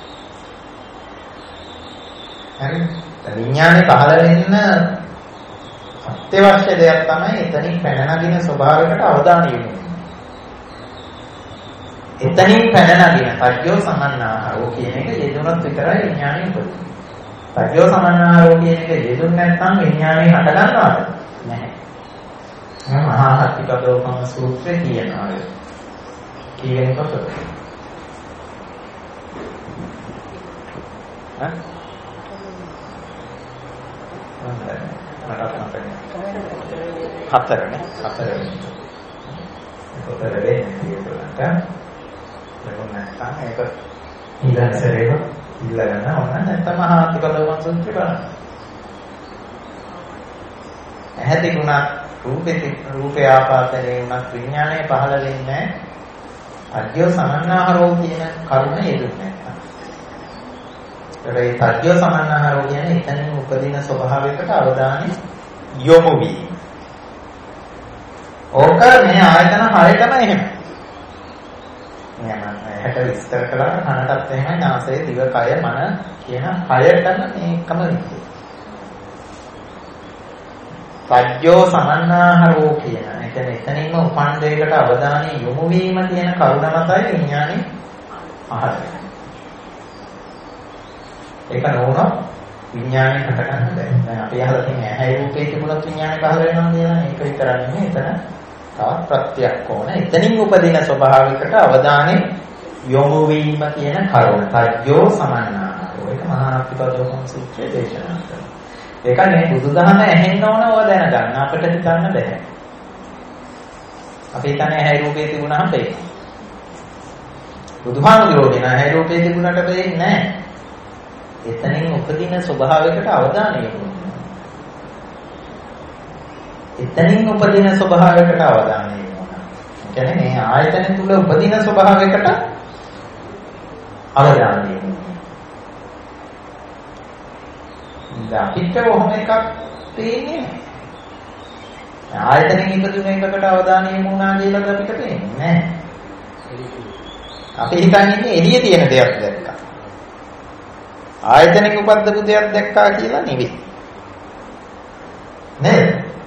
හරි? විඥානේ පහළ වෙන්න අත්‍යවශ්‍ය දෙයක් තමයි එතනින් පැන නගින ස්වභාවයකට අවධානය යොමු වෙන්නේ. එතනින් පැන නගින තජ්ජෝ සමන්නාහරෝ කියන එක යෙදුනොත් විතරයි විඥානය උපදින්නේ. තජ්ජෝ සමන්නාහරෝ කියන එක යෙදුන් නැත්නම් විඥානය හටගන්නවද? නැහැ. මහා හත්තිකදෝපම සූත්‍රයේ කියනවා ඒක. කියනකොට හා හතරනේ හතරනේ ඒකට වෙන්නේ කියලාට ලකුණු නැත්නම් ඒක ඊළඟසරේව ඉල්ලගන්න ඕන නැත්නම් මහා හත්තිකදෝපම සූත්‍රය බලන්න. ඇහැ තිබුණා රූපේ රූපේ ආපාතනේ උනත් විඥානය පහළ වෙන්නේ අජ්ජෝ සමන්නාහරෝ කියන කරුණ යෙදුන්නේ නැත්නම්. ඒ තජ්ජෝ සමන්නාහරෝ කියන්නේ එතනින් උපදින ස්වභාවයකට අවධානය යොමු වීම. ඕක මේ ආයතන හයටම එහෙම. මම හැට විස්තර කළා කනටත් එහෙමයි නාසය දිව කය මන කියන හයටම මේකම විදිහට. තජ්ජෝ සමන්නාහරෝ කියන ඒ කියන්නේ එතනින්ම උපන් දෙයකට අවධානය යොමු වීම කියන කරුණ මතයි විඥානේ අහන්නේ. ඒක නෝන විඥානේ හට ගන්න බෑ. දැන් අපි අහලා තියෙන ඇහැ රූපේ තිබුණත් විඥානේ පහළ වෙනවා කියලා නේ. ඒක විතරක් නෙමෙයි එතන තවත් ප්‍රත්‍යක් ඕන. එතනින් උපදින ස්වභාවයකට අවධානය යොමු වීම කියන කරුණ. තජ්ජෝ සමන්නාහරෝ. ඒක මහා අත්පදෝපම සූත්‍රයේ දේශනා කරනවා. ඒක නේ බුදුදහම ඇහෙන්න ඕන ඕවා දැනගන්න. අපිට හිතන්න බෑ. අපි හිතන්නේ ඇහැ රූපේ තිබුණාම පේනවා. බුදුහාමුදුරුවෝ කියන ඇහැ රූපේ තිබුණාට පේන්නේ නැහැ. එතනින් උපදින ස්වභාවයකට අවධානය යොමු වෙනවා. එතනින් උපදින ස්වභාවයකට අවධානය යොමු වෙනවා. කියන්නේ මේ ආයතන තුල උපදින ස්වභාවයකට අවධානය යොමු. දැන් අපිට ඔහොම එකක් තේින්නේ නැහැ. ආයතනෙන් ඉපදුන එකකට අවධානය යොමු වුණා කියලාද අපිට පේන්නේ නැහැ. අපි හිතන්නේ එළිය තියෙන දෙයක් දැක්කා. ආයතනෙක උපද්දපු දෙයක් දැක්කා කියලා නෙවෙයි. නේද?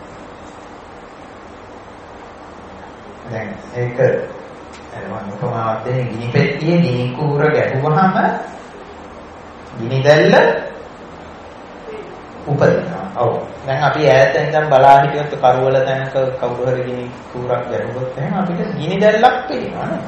දැන් ඒක අරවන් උපමාවක් දෙන්නේ ගිනි පෙට්ටියේ ගිනි කූර ගැහුවහම ගිනි දැල්ල උපදිනවා. ඔව්. දැන් අපි ඈත ඉඳන් බලා හිටියොත් කරවල තැනක කවුරු හරි ගිනි කූරක් ගැහුවොත් එහෙනම් අපිට ගිනි දැල්ලක් පේනවා නේද?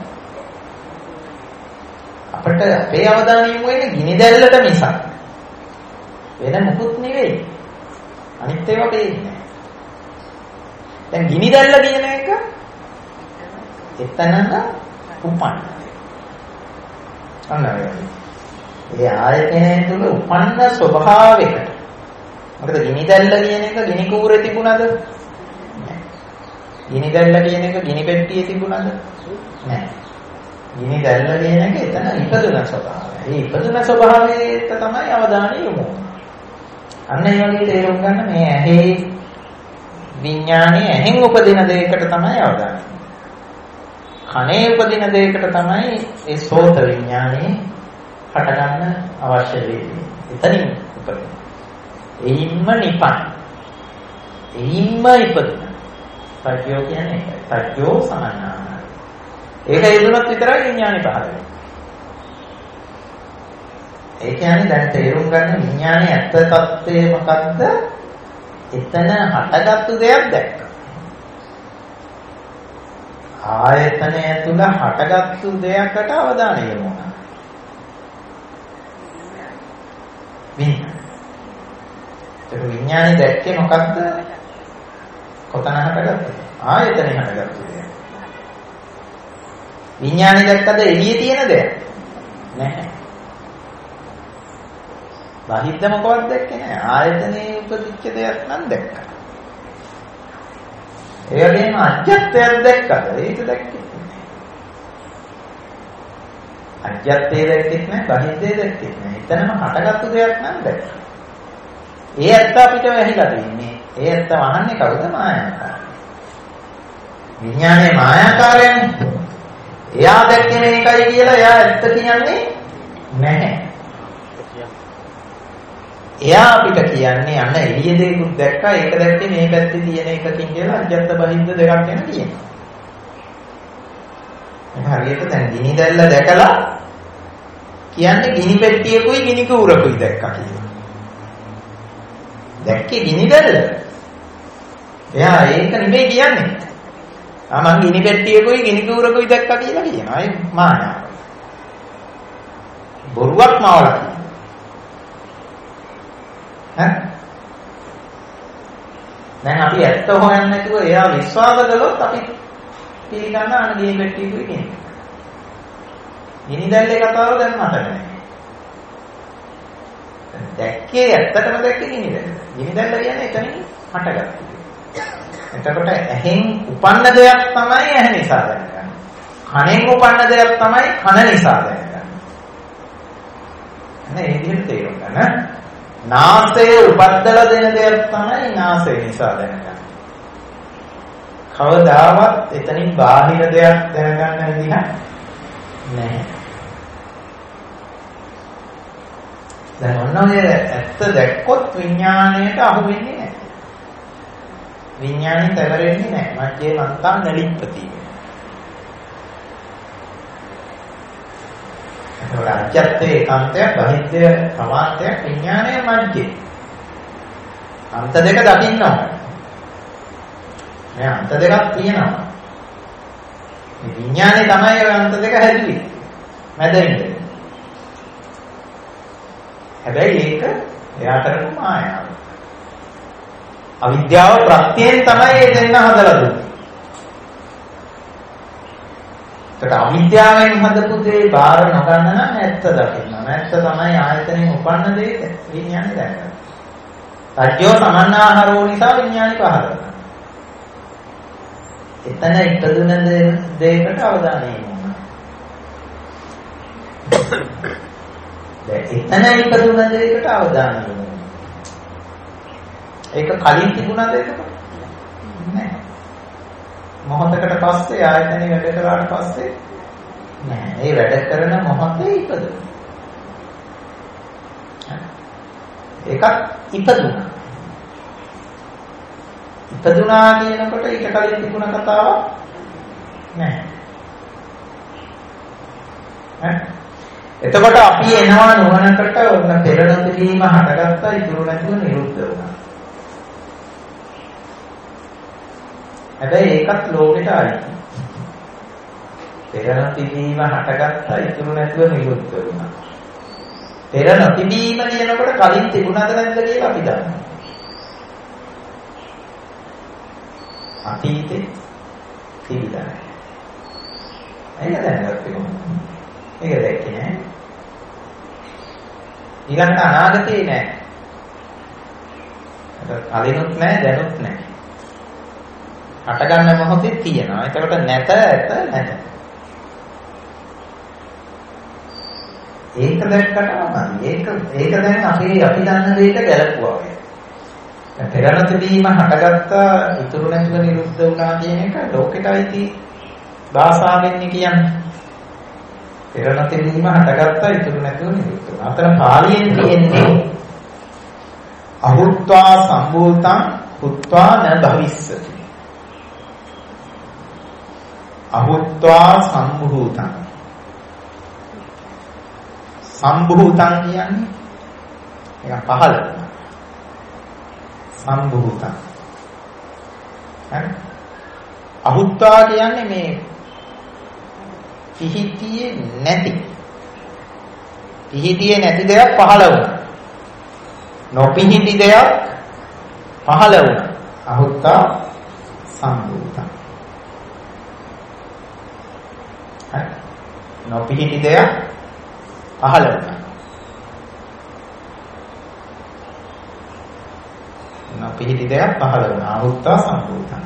අපිට අපේ අවධානය යොමු වෙන්නේ ගිනි දැල්ලට මිසක් වෙන මොකුත් නෙවෙයි. අනිත් ඒවා පේන්නේ නැහැ. දැන් ගිනි දැල්ල කියන එක එතනක උපන්න. අන්නරයි. ඒ ආයතනය තුල උපන්න ස්වභාවයකට. මොකද ගිනි දැල්ල කියන එක ගිනි කූරේ තිබුණද? නැහැ. ගිනි දැල්ල කියන එක ගිනි පෙට්ටියේ තිබුණද? නැහැ. ගිනි දැල්ල කියන එක එතන ඉපදුන ස්වභාවය. ඒ ඉපදුන ස්වභාවයට තමයි අවධානය යොමු වෙන්නේ. අන්න ඒ වගේ තේරුම් ගන්න මේ ඇහි විඥානයේ ඇහෙන් උපදින දෙයකට තමයි අවධානය. කනේ උපදින දෙයකට තමයි ඒ සෝත විඥානයේ හටගන්න අවශ්‍ය වෙන්නේ. එතනින් උපදින. එයින්ම නිපන්. එයින්ම ඉපදුන. සත්‍යෝ කියන්නේ ඒකයි. සත්‍යෝ සමන්නාන. ඒක යෙදුනොත් විතරයි විඥානේ පහළ වෙන්නේ. ඒ කියන්නේ දැන් තේරුම් ගන්න විඥානේ ඇත්ත తත්වය මොකක්ද? එතන හටගත්තු දෙයක් දැක්කා. ආයතනය තුල හටගත්තු දෙයකට අවධානය යොමු වුණා. විඥාන. ඒක විඥානේ දැක්කේ මොකක්ද? කොතන හටගත්තද? ආයතනේ හටගත්තු දෙයක්. විඥානේ දැක්කද එළියේ තියෙන දෙයක්? නැහැ. බාහිද්ද මොකවත් දැක්කේ නැහැ. ආයතනේ උපදිච්ච දෙයක් නම් දැක්කා. ඒ වගේම අජ්ජත්වයක් දැක්කද? ඒක දැක්කේ නැහැ. අජ්ජත්වය දැක්කේ නැහැ, බාහිද්දේ දැක්කේ නැහැ. එතනම හටගත්තු දෙයක් නම් දැක්කා. ඒ ඇත්ත අපිට වැහිලා තින්නේ. ඒ ඇත්ත වහන්නේ කවුද? මායාකාරය. විඥානේ මායාකාරයනේ. එයා දැක්කේ මේකයි කියලා එයා ඇත්ත කියන්නේ නැහැ. එයා අපිට කියන්නේ අන්න එළිය දෙයක්ත් දැක්කා ඒක දැක්කේ මේ පැත්තේ තියෙන එකකින් කියලා අජත්ත බහිද්ද දෙකක් ගැන කියනවා. එහෙනම් හරියට දැන් ගිනි දැල්ල දැකලා කියන්නේ ගිනි පෙට්ටියකුයි ගිනි කූරකුයි දැක්කා කියලා. දැක්කේ ගිනි දැල්ල. එයා ඒක නෙමෙයි කියන්නේ. ආ මං ගිනි පෙට්ටියකුයි ගිනි කූරකුයි දැක්කා කියලා කියනවා. ඒ මායාව. බොරුවක් මාවලා කියනවා. ඈ දැන් අපි ඇත්ත හොයන්නේ නැතුව එයා විශ්වාස කළොත් අපි පිළිගන්න අන ගිනි පෙට්ටියකුයි කියන්නේ. ගිනි දැල්ලේ කතාව දැන් මට නැහැ. දැක්කේ ඇත්තටම දැක්කේ ගිනි දැල්ල. ගිනි දැල්ල කියන්නේ එතනින් හටගත්තා. එතකොට ඇහෙන් උපන්න දෙයක් තමයි ඇහැ නිසා දැනගන්නේ. කනෙන් උපන්න දෙයක් තමයි කන නිසා දැනගන්නේ. නේ ඒ විදිහට තේරුම් ගන්න. නාසයේ උපද්දලා දෙන දෙයක් තමයි නාසය නිසා දැනගන්නේ. කවදාවත් එතනින් බාහිර දෙයක් දැනගන්න විදිහ නැහැ. දැන් ඔන්නෝගේ ඇත්ත දැක්කොත් විඥාණයට අහු වෙන්නේ නැහැ. විඥාණය තවරෙන්නේ නැහැ. මජ්ජේ මන්තා නලිප්පති. ඒතකොට අජත්තේ ඒකාන්තයක් බහිද්දය ප්‍රමාණයක් විඥාණය මජ්ජේ. අන්ත දෙක දකින්න ඕනේ. මේ අන්ත දෙකක් තියෙනවා. මේ විඥාණය තමයි ඔය අන්ත දෙක හැදුවේ. මැදින්. හැබැයි ඒක එයා කරපු මායාව. අවිද්‍යාව ප්‍රත්‍යයෙන් තමයි ඒ දෙන්න හදලා දුන්නේ. ඒකට අවිද්‍යාවෙන් හදපු දේ බාර නොගන්න නම් ඇත්ත දකින්න. ඇත්ත තමයි ආයතනෙන් උපන්න දේ විඥානේ දැනගන්න. සත්‍යෝ සමන්නාහරෝ නිසා විඥානේ පහළ වෙනවා. එතන ඉපදුන දෙයකට අවධානය යොමු. දැන් එතන ඉපදුන දෙයකට අවධානය යොමු වෙනවා. ඒක කලින් තිබුණාද ඒක? නෑ. මොහොතකට පස්සේ ආයතනෙ වැඩ කරාට පස්සේ නෑ. ඒ වැඩ කරන මොහොතේ ඉපදුණා. ඒකත් ඉපදුණා. ඉපදුණා කියනකොට ඊට කලින් තිබුණ කතාවක් නෑ. ඈ එතකොට අපි එනවා නුවණකට ඔන්න පෙර නොතිබීම හටගත්තා ඉතුරු නැතිව නිරුද්ධ වුණා. හැබැයි ඒකත් ලෝකෙට ආйти. පෙර නොතිබීම හටගත්තා ඉතුරු නැතිව නිරුද්ධ වුණා. පෙර නොතිබීම කියනකොට කලින් තිබුණාද නැද්ද කියලා අපි දන්නවා. අතීතේ තිබිලා නැහැ. ඒක දැනගත්තේ කොහොමද? ඒක දැක්කේ නෑ. ඊළඟට අනාගතේ නෑ. ඒක කලිනුත් නෑ දැනුත් නෑ. හටගන්න මොහොතේ තියෙනවා. ඒකට නැත ඇත නැත. ඒක දැක්කටම ඒක ඒක දැන් අපි අපි දන්න දෙයට ගැලපුවා වගේ. දැන් පෙරණත වීම හටගත්තා ඉතුරු නැතිව නිරුද්ධ වුණා කියන එක ලෝකෙට අයිති භාෂාවෙන් කියන්නේ. පෙරණත වීම හටගත්තා ඉතුරු නැතිව නිරුද්ධ වුණා. අතන පාලියෙන් තියෙන්නේ අහුත්වා සම්භූතං පුත්වා න භවිස්සති. අහුත්වා සම්භූතං සම්භූතං කියන්නේ ඒක පහළ වෙනවා. සම්භූතං. හරි. අහුත්වා කියන්නේ මේ පිහිටියේ නැති. පිහිටියේ නැති දෙයක් පහළ වුණා. නොපිහිටි දෙයක් පහළ වුණා. අහුත්වා සම්භූතං. හරි. නොපිහිටි දෙයක් පහළ වුණා. නොපිහිටි දෙයක් පහළ වුණා. අහුත්වා සම්භූතං.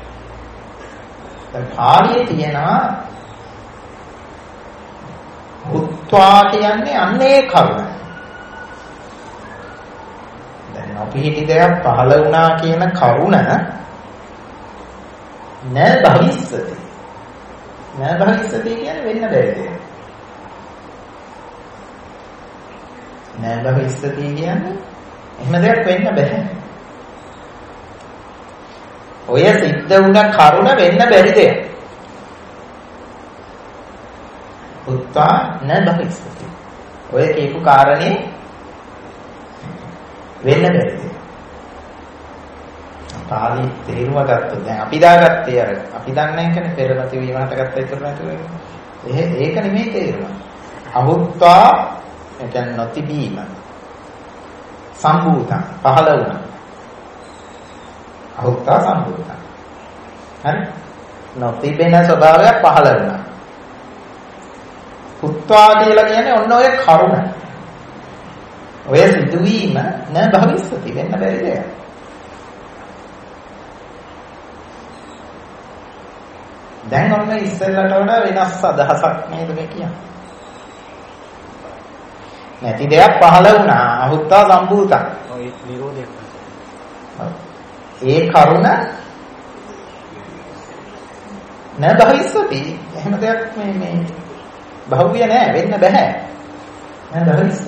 දැන් පාළියේ තියෙනවා උත්වා කියන්නේ අන්නේ කරුණ. දැන් නොපිහිටි දෙයක් පහළ වුණා කියන කරුණ න භවිස්සති. න භවිස්සති කියන්නේ වෙන්න බැරි දෙයක්. න භවිස්සති කියන්නේ එහෙම දෙයක් වෙන්න බෑ. ඔය සිද්ධ වුණ කරුණ වෙන්න බැරි දෙයක්. උත්තා න භවිස්සති. ඔය කියපු කාරණේ වෙන්න බැරි දෙයක්. පාළි තේරුම ගත්තොත් දැන් අපි දාගත්තේ අර අපි දන්නේ නැහැ පෙර නැති වීම හටගත්ත ඉතුරු නැතුව. ඒක නෙමෙයි තේරුම. අහුත්වා ඒ කියන්නේ නොතිබීම සම්භූතං පහළ වුණා. අහුත්වා සම්භූතං. හරි? නොතිබෙන ස්වභාවයක් පහළ වුණා. පුත්වා කියලා කියන්නේ ඔන්න ඔය කරුණ. ඔය සිදුවීම න භවිස්සති වෙන්න බැරි දෙයක්. දැන් ඔන්න ඉස්සෙල්ලට වඩා වෙනස් අදහසක් නේද මේ කියන්නේ. නැති දෙයක් පහළ වුණා. අහුත්වා සම්භූතං. ඔය නිරෝධයක්. ඒ කරුණ න භවිස්සති. එහෙම දෙයක් මේ මේ භව්‍ය නෑ වෙන්න බෑ. න භවිස්සති.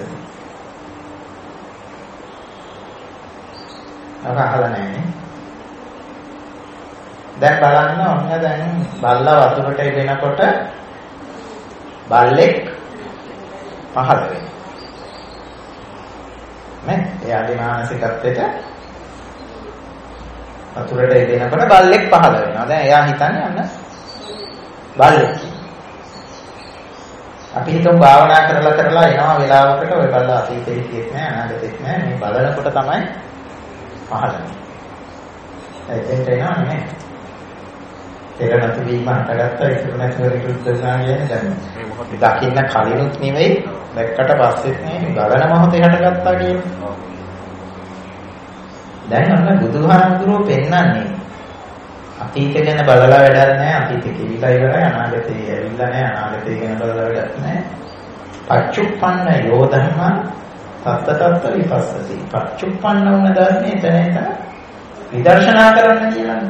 අර අහලා නෑනේ. දැන් බලන්න ඔන්න දැන් බල්ලා වතුරට එනකොට බල්ලෙක් පහළ වෙනවා. නේ? එයාගේ මානසිකත්වයට වතුරට එනකොට බල්ලෙක් පහළ වෙනවා. දැන් එයා හිතන්නේ අන්න බල්ලෙක්. අපි හිතමු භාවනා කරලා කරලා එනවා වෙලාවකට ඔය බල්ලා අතීතේ හිටියෙත් නෑ අනාගතෙත් නෑ මේ බලනකොට තමයි පහළ වෙන්නේ. එතෙන්ට එනවා නේ. පෙර නැති වීම හටගත්තා ඉතුරු නැතිව විරුද්ධ වෙනවා කියන්නේ දැන් දකින්න කලිනුත් නෙවෙයි දැක්කට පස්සෙත් නෙවෙයි බලන මොහොතේ හටගත්තා කියන්නේ. දැන් අන්න බුදුහාමුදුරුවෝ පෙන්නන්නේ අතීතය ගැන බලලා වැඩක් නැහැ අතීතේ කිවිලා ඉවරයි අනාගතේ ඇවිල්ලා නැහැ අනාගතේ ගැන බලලා වැඩක් නැහැ පච්චුප්පන්න යෝධර්ම තත්ත තත්ත විපස්සති. පච්චුප්පන්න වුණ ධර්මයේ එතන එතන විදර්ශනා කරන්න කියලානේ.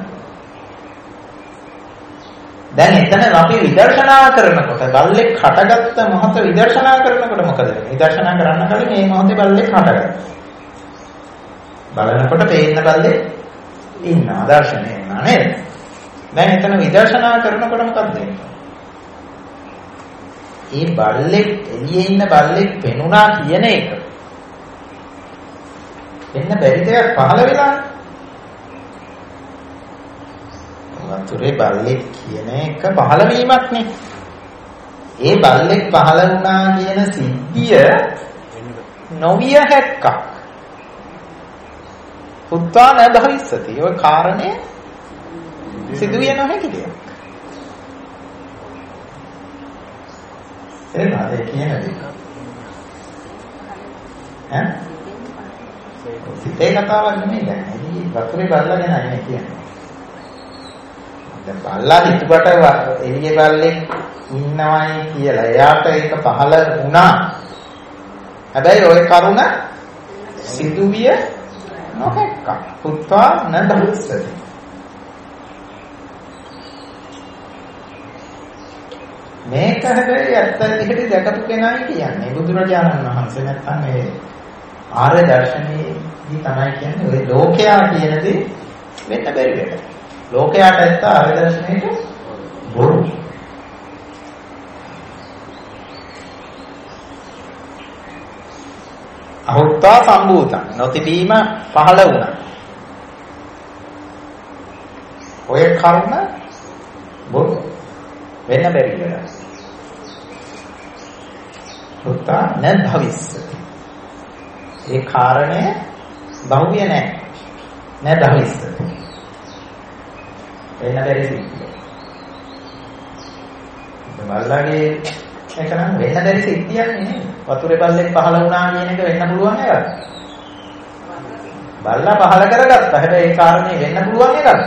දැන් එතන අපි විදර්ශනා කරනකොට බල්ලෙක් හටගත්ත මොහොත විදර්ශනා කරනකොට මොකද වෙන්නේ? විදර්ශනා කරන්න කලින් මේ මොහොතේ බල්ලෙක් හටගත්තා. බලනකොට පේන්න බල්ලෙක් ඉන්නවා, දර්ශනය වෙනවා නේද? දැන් එතන විදර්ශනා කරනකොට මොකද වෙන්නේ? ඒ බල්ලෙක් එළියේ ඉන්න බල්ලෙක් පෙනුණා කියන එක එන්න බැරි දෙයක් පහළ වෙලා වතුරේ බල්ලෙක් කියන එක පහළ වීමක් නේ. ඒ බල්ලෙක් පහළ වුණා කියන සිද්ධිය නොවිය හැක්කක්. පුත්තා න භවිස්සති. ඔය කාරණේ සිදුවිය නොහැකි දෙයක්. එනවා ඒ කියන දේ. ඈ? සිතේ කතාවක් නෙමෙයි දැන්. එදී වතුරේ බල්ලා ගැන අනේ කියන්නේ. දැන් බල්ලා හිතුවට එළියේ බල්ලෙක් ඉන්නවයි කියලා එයාට ඒක පහළ වුණා. හැබැයි ওই කරුණ සිදුවිය නොහැක්ක. පුත්තා න භවිස්සති. මේක හැබැයි ඇත්ත විදිහට දැකපු කෙනායි කියන්නේ බුදුරජාණන් වහන්සේ. නැත්නම් ඒ ආර්ය දර්ශනයේදී තමයි කියන්නේ ඔය ලෝකයා කියන දේ වෙන්න බැරි වෙනවා. ලෝකයාට ඇත්ත ආර්ය දර්ශනයේ බොරු. අහුත්තා සම්භූතං නොතිබීම පහළ වුණා. ඔය කර්ම බොරු වෙන්න බැරි වෙනවා. පුත්තා න භවිස්සති. ඒ කාරණය බහුවිය නැහැ. න භවිස්සති. වෙන්න බැරි සිද්ධිය. බල්ලාගේ එක නම් වෙන්න බැරි සිද්ධියක් නෙමෙයි. වතුරේ බල්ලෙක් පහළ වුණා කියන එක වෙන්න පුළුවන් එකක්. බල්ලා පහළ කරගත්තා. හැබැයි ඒ කාරණේ වෙන්න පුළුවන් එකක්.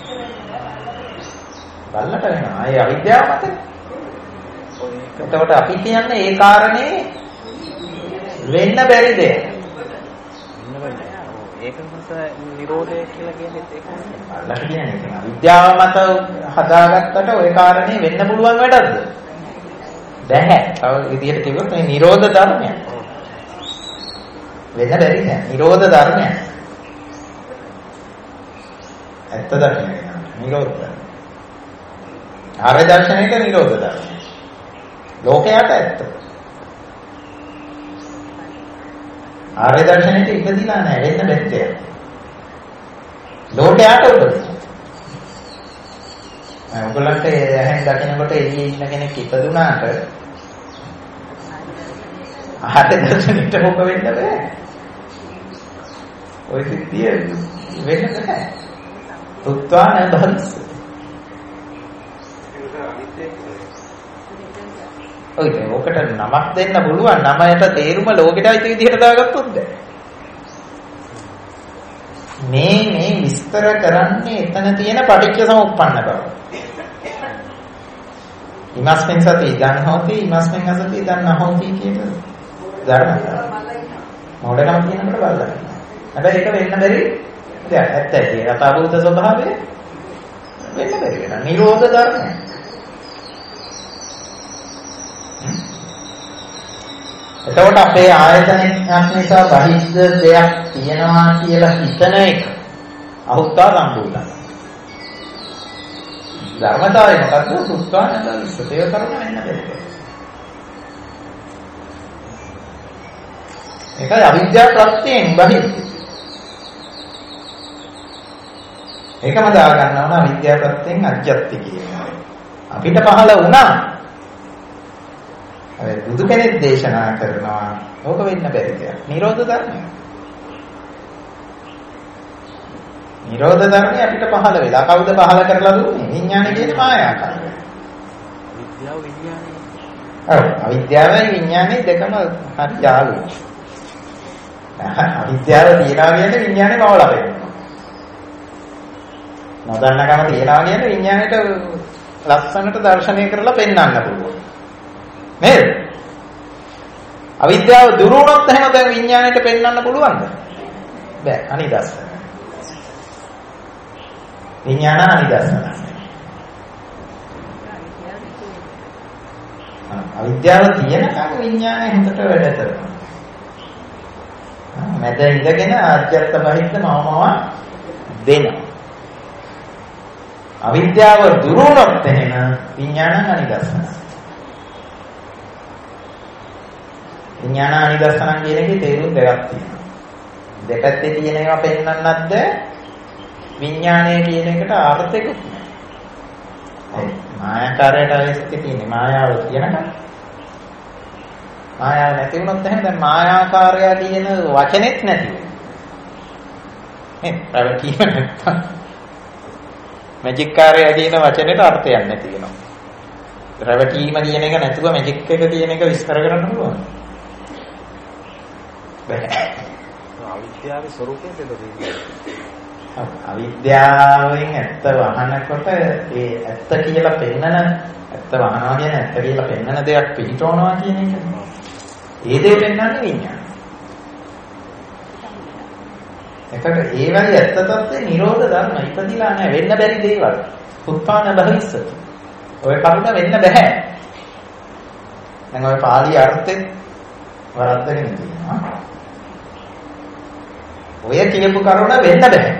බල්ලට වෙනවා. ඒ අවිද්‍යාව මතනේ. එතකොට අපි කියන්නේ ඒ කාරණේ වෙන්න බැරි දෙයක්. වෙන්න බැරි. ඒක මත නිරෝධය කියලා කියන්නේ ඒක නෙමෙයි. බල්ලට කියන්නේ අවිද්‍යාව මත හදාගත්තට ওই කාරණේ වෙන්න පුළුවන් වැඩක්ද? බැහැ. තව විදිහට කිව්වොත් මේ නිරෝධ ධර්මයක්. වෙන්න බැරි නෑ. නිරෝධ ධර්මයක්. ඇත්ත දකින්න නිරෝධ ධර්ම. ආර්ය දර්ශනයේ නිරෝධ ධර්ම. ලෝකයට ඇත්ත. ආර්ය දර්ශනයේ ඉපදිලා නැහැ වෙන්න බැත්තේ. ලෝකයට උපදිනවා. මම ඔයගොල්ලන්ට ඇහෙන් දකිනකොට එළියේ ඉන්න කෙනෙක් ඉපදුනාට ආර්ය දර්ශනයට මොක වෙන්න බෑ. ඔය සිද්ධිය වෙන්න බෑ. තුත්වා නබල්ස්. ඔය ඔකට නමක් දෙන්න පුළුවන්. නමයට තේරුම ලෝකෙට අයිති විදිහට දාගත්තොත් දැන්. මේ මේ විස්තර කරන්නේ එතන තියෙන පටිච්ච සමුප්පන්න බව. ඉමස්මින් සති ඉදන් හොති ඉමස්මින් අසති ඉදන් නහොති කියන ධර්මතාව. මොඩකම කියනකොට බලන්න. හැබැයි ඒක වෙන්න බැරි දෙයක්. ඇත්ත ඇති. යථාභූත ස්වභාවය වෙන්න බැරි වෙනවා. නිරෝධ ධර්මය. එතකොට අපේ ආයතනයක් නිසා බහිද්ද දෙයක් තියෙනවා කියලා හිතන එක අහුත්තා සම්පූර්ණයි. ධර්මතාවය මොකද්ද? සුත්තාන දර්ශතේ කරන වෙන්න බැහැ. ඒකයි අවිද්‍යා ප්‍රත්‍යයෙන් බහිද්ද. ඒකම දා ගන්නවා නම් අවිද්‍යා ප්‍රත්‍යයෙන් අජ්ජත්ති කියනවා. අපිට පහළ වුණා අර බුදු කෙනෙක් දේශනා කරනවා ඕක වෙන්න බැරි දෙයක්. නිරෝධ ධර්මය. නිරෝධ ධර්මය අපිට පහළ වෙලා කවුද පහළ කරලා දුන්නේ? විඥානය කියන මායාකාරය. විද්‍යාව විඥානය. ඔව් අවිද්‍යාවයි විඥානය දෙකම හරි යාළුවෝ. අවිද්‍යාව තියනවා කියන්නේ විඥානේ මවලා වෙනවා. නොදන්නකම තියනවා කියන්නේ විඥාණයට ලස්සනට දර්ශනය කරලා පෙන්වන්න පුළුවන්. නේද? අවිද්‍යාව දුරු වුණොත් එහෙම දැන් විඥාණයට පෙන්වන්න පුළුවන්ද? බෑ. අනිදස්සන. විඥාන අනිදස්සන. අවිද්‍යාව තියෙනකම් විඥානය හිතට වැඩ කරනවා. මැද ඉඳගෙන ආධ්‍යාත්ම බහිද්ද මවමව දෙනවා. අවිද්‍යාව දුරු වුණොත් එහෙම විඥාන අනිදස්සන. විඥාන අනිදස්සන කියන එකේ තේරුම් දෙකක් තියෙනවා. දෙපැත්තේ තියෙන ඒවා පෙන්වන්නත්ද විඥානය කියන එකට අර්ථයකුත් නැහැ. මායාකාරයට අවශ්‍ය තියෙන්නේ මායාව කියනකම්. මායාව නැති වුණොත් එහෙනම් දැන් මායාකාරය කියන වචනේත් නැති වෙනවා. නේ? ප්‍රවෘත්තිම නැත්තම් මැජික් කාර්යය කියන වචනේට අර්ථයක් නැති වෙනවා. ප්‍රවෘත්තිම කියන එක නැතුව මැජික් එක කියන එක විස්තර කරන්න පුළුවන්. බෑ. අවිද්‍යාවේ ස්වરૂපය දෙන්නේ. අවිද්‍යාවෙන් ඇත්ත වහනකොට ඒ ඇත්ත කියලා පෙන්නන ඇත්ත වහනවා කියන ඇත්ත කියලා පෙන්නන දෙයක් පිළිටවනවා කියන එක. ඒ දේ පෙන්වන්නේ විඥානය. එතකොට ඒ වගේ ඇත්ත තත්ත්වේ නිරෝධ ධර්ම ඉපදිලා නැහැ වෙන්න බැරි දේවල්. උත්පාන භවිස්සති. ඔය කරුණ වෙන්න බෑ. දැන් ඔය පාළි අර්ථෙත් වරද්දගෙන තියෙනවා. ඔය කියපු කරුණ වෙන්න බෑ.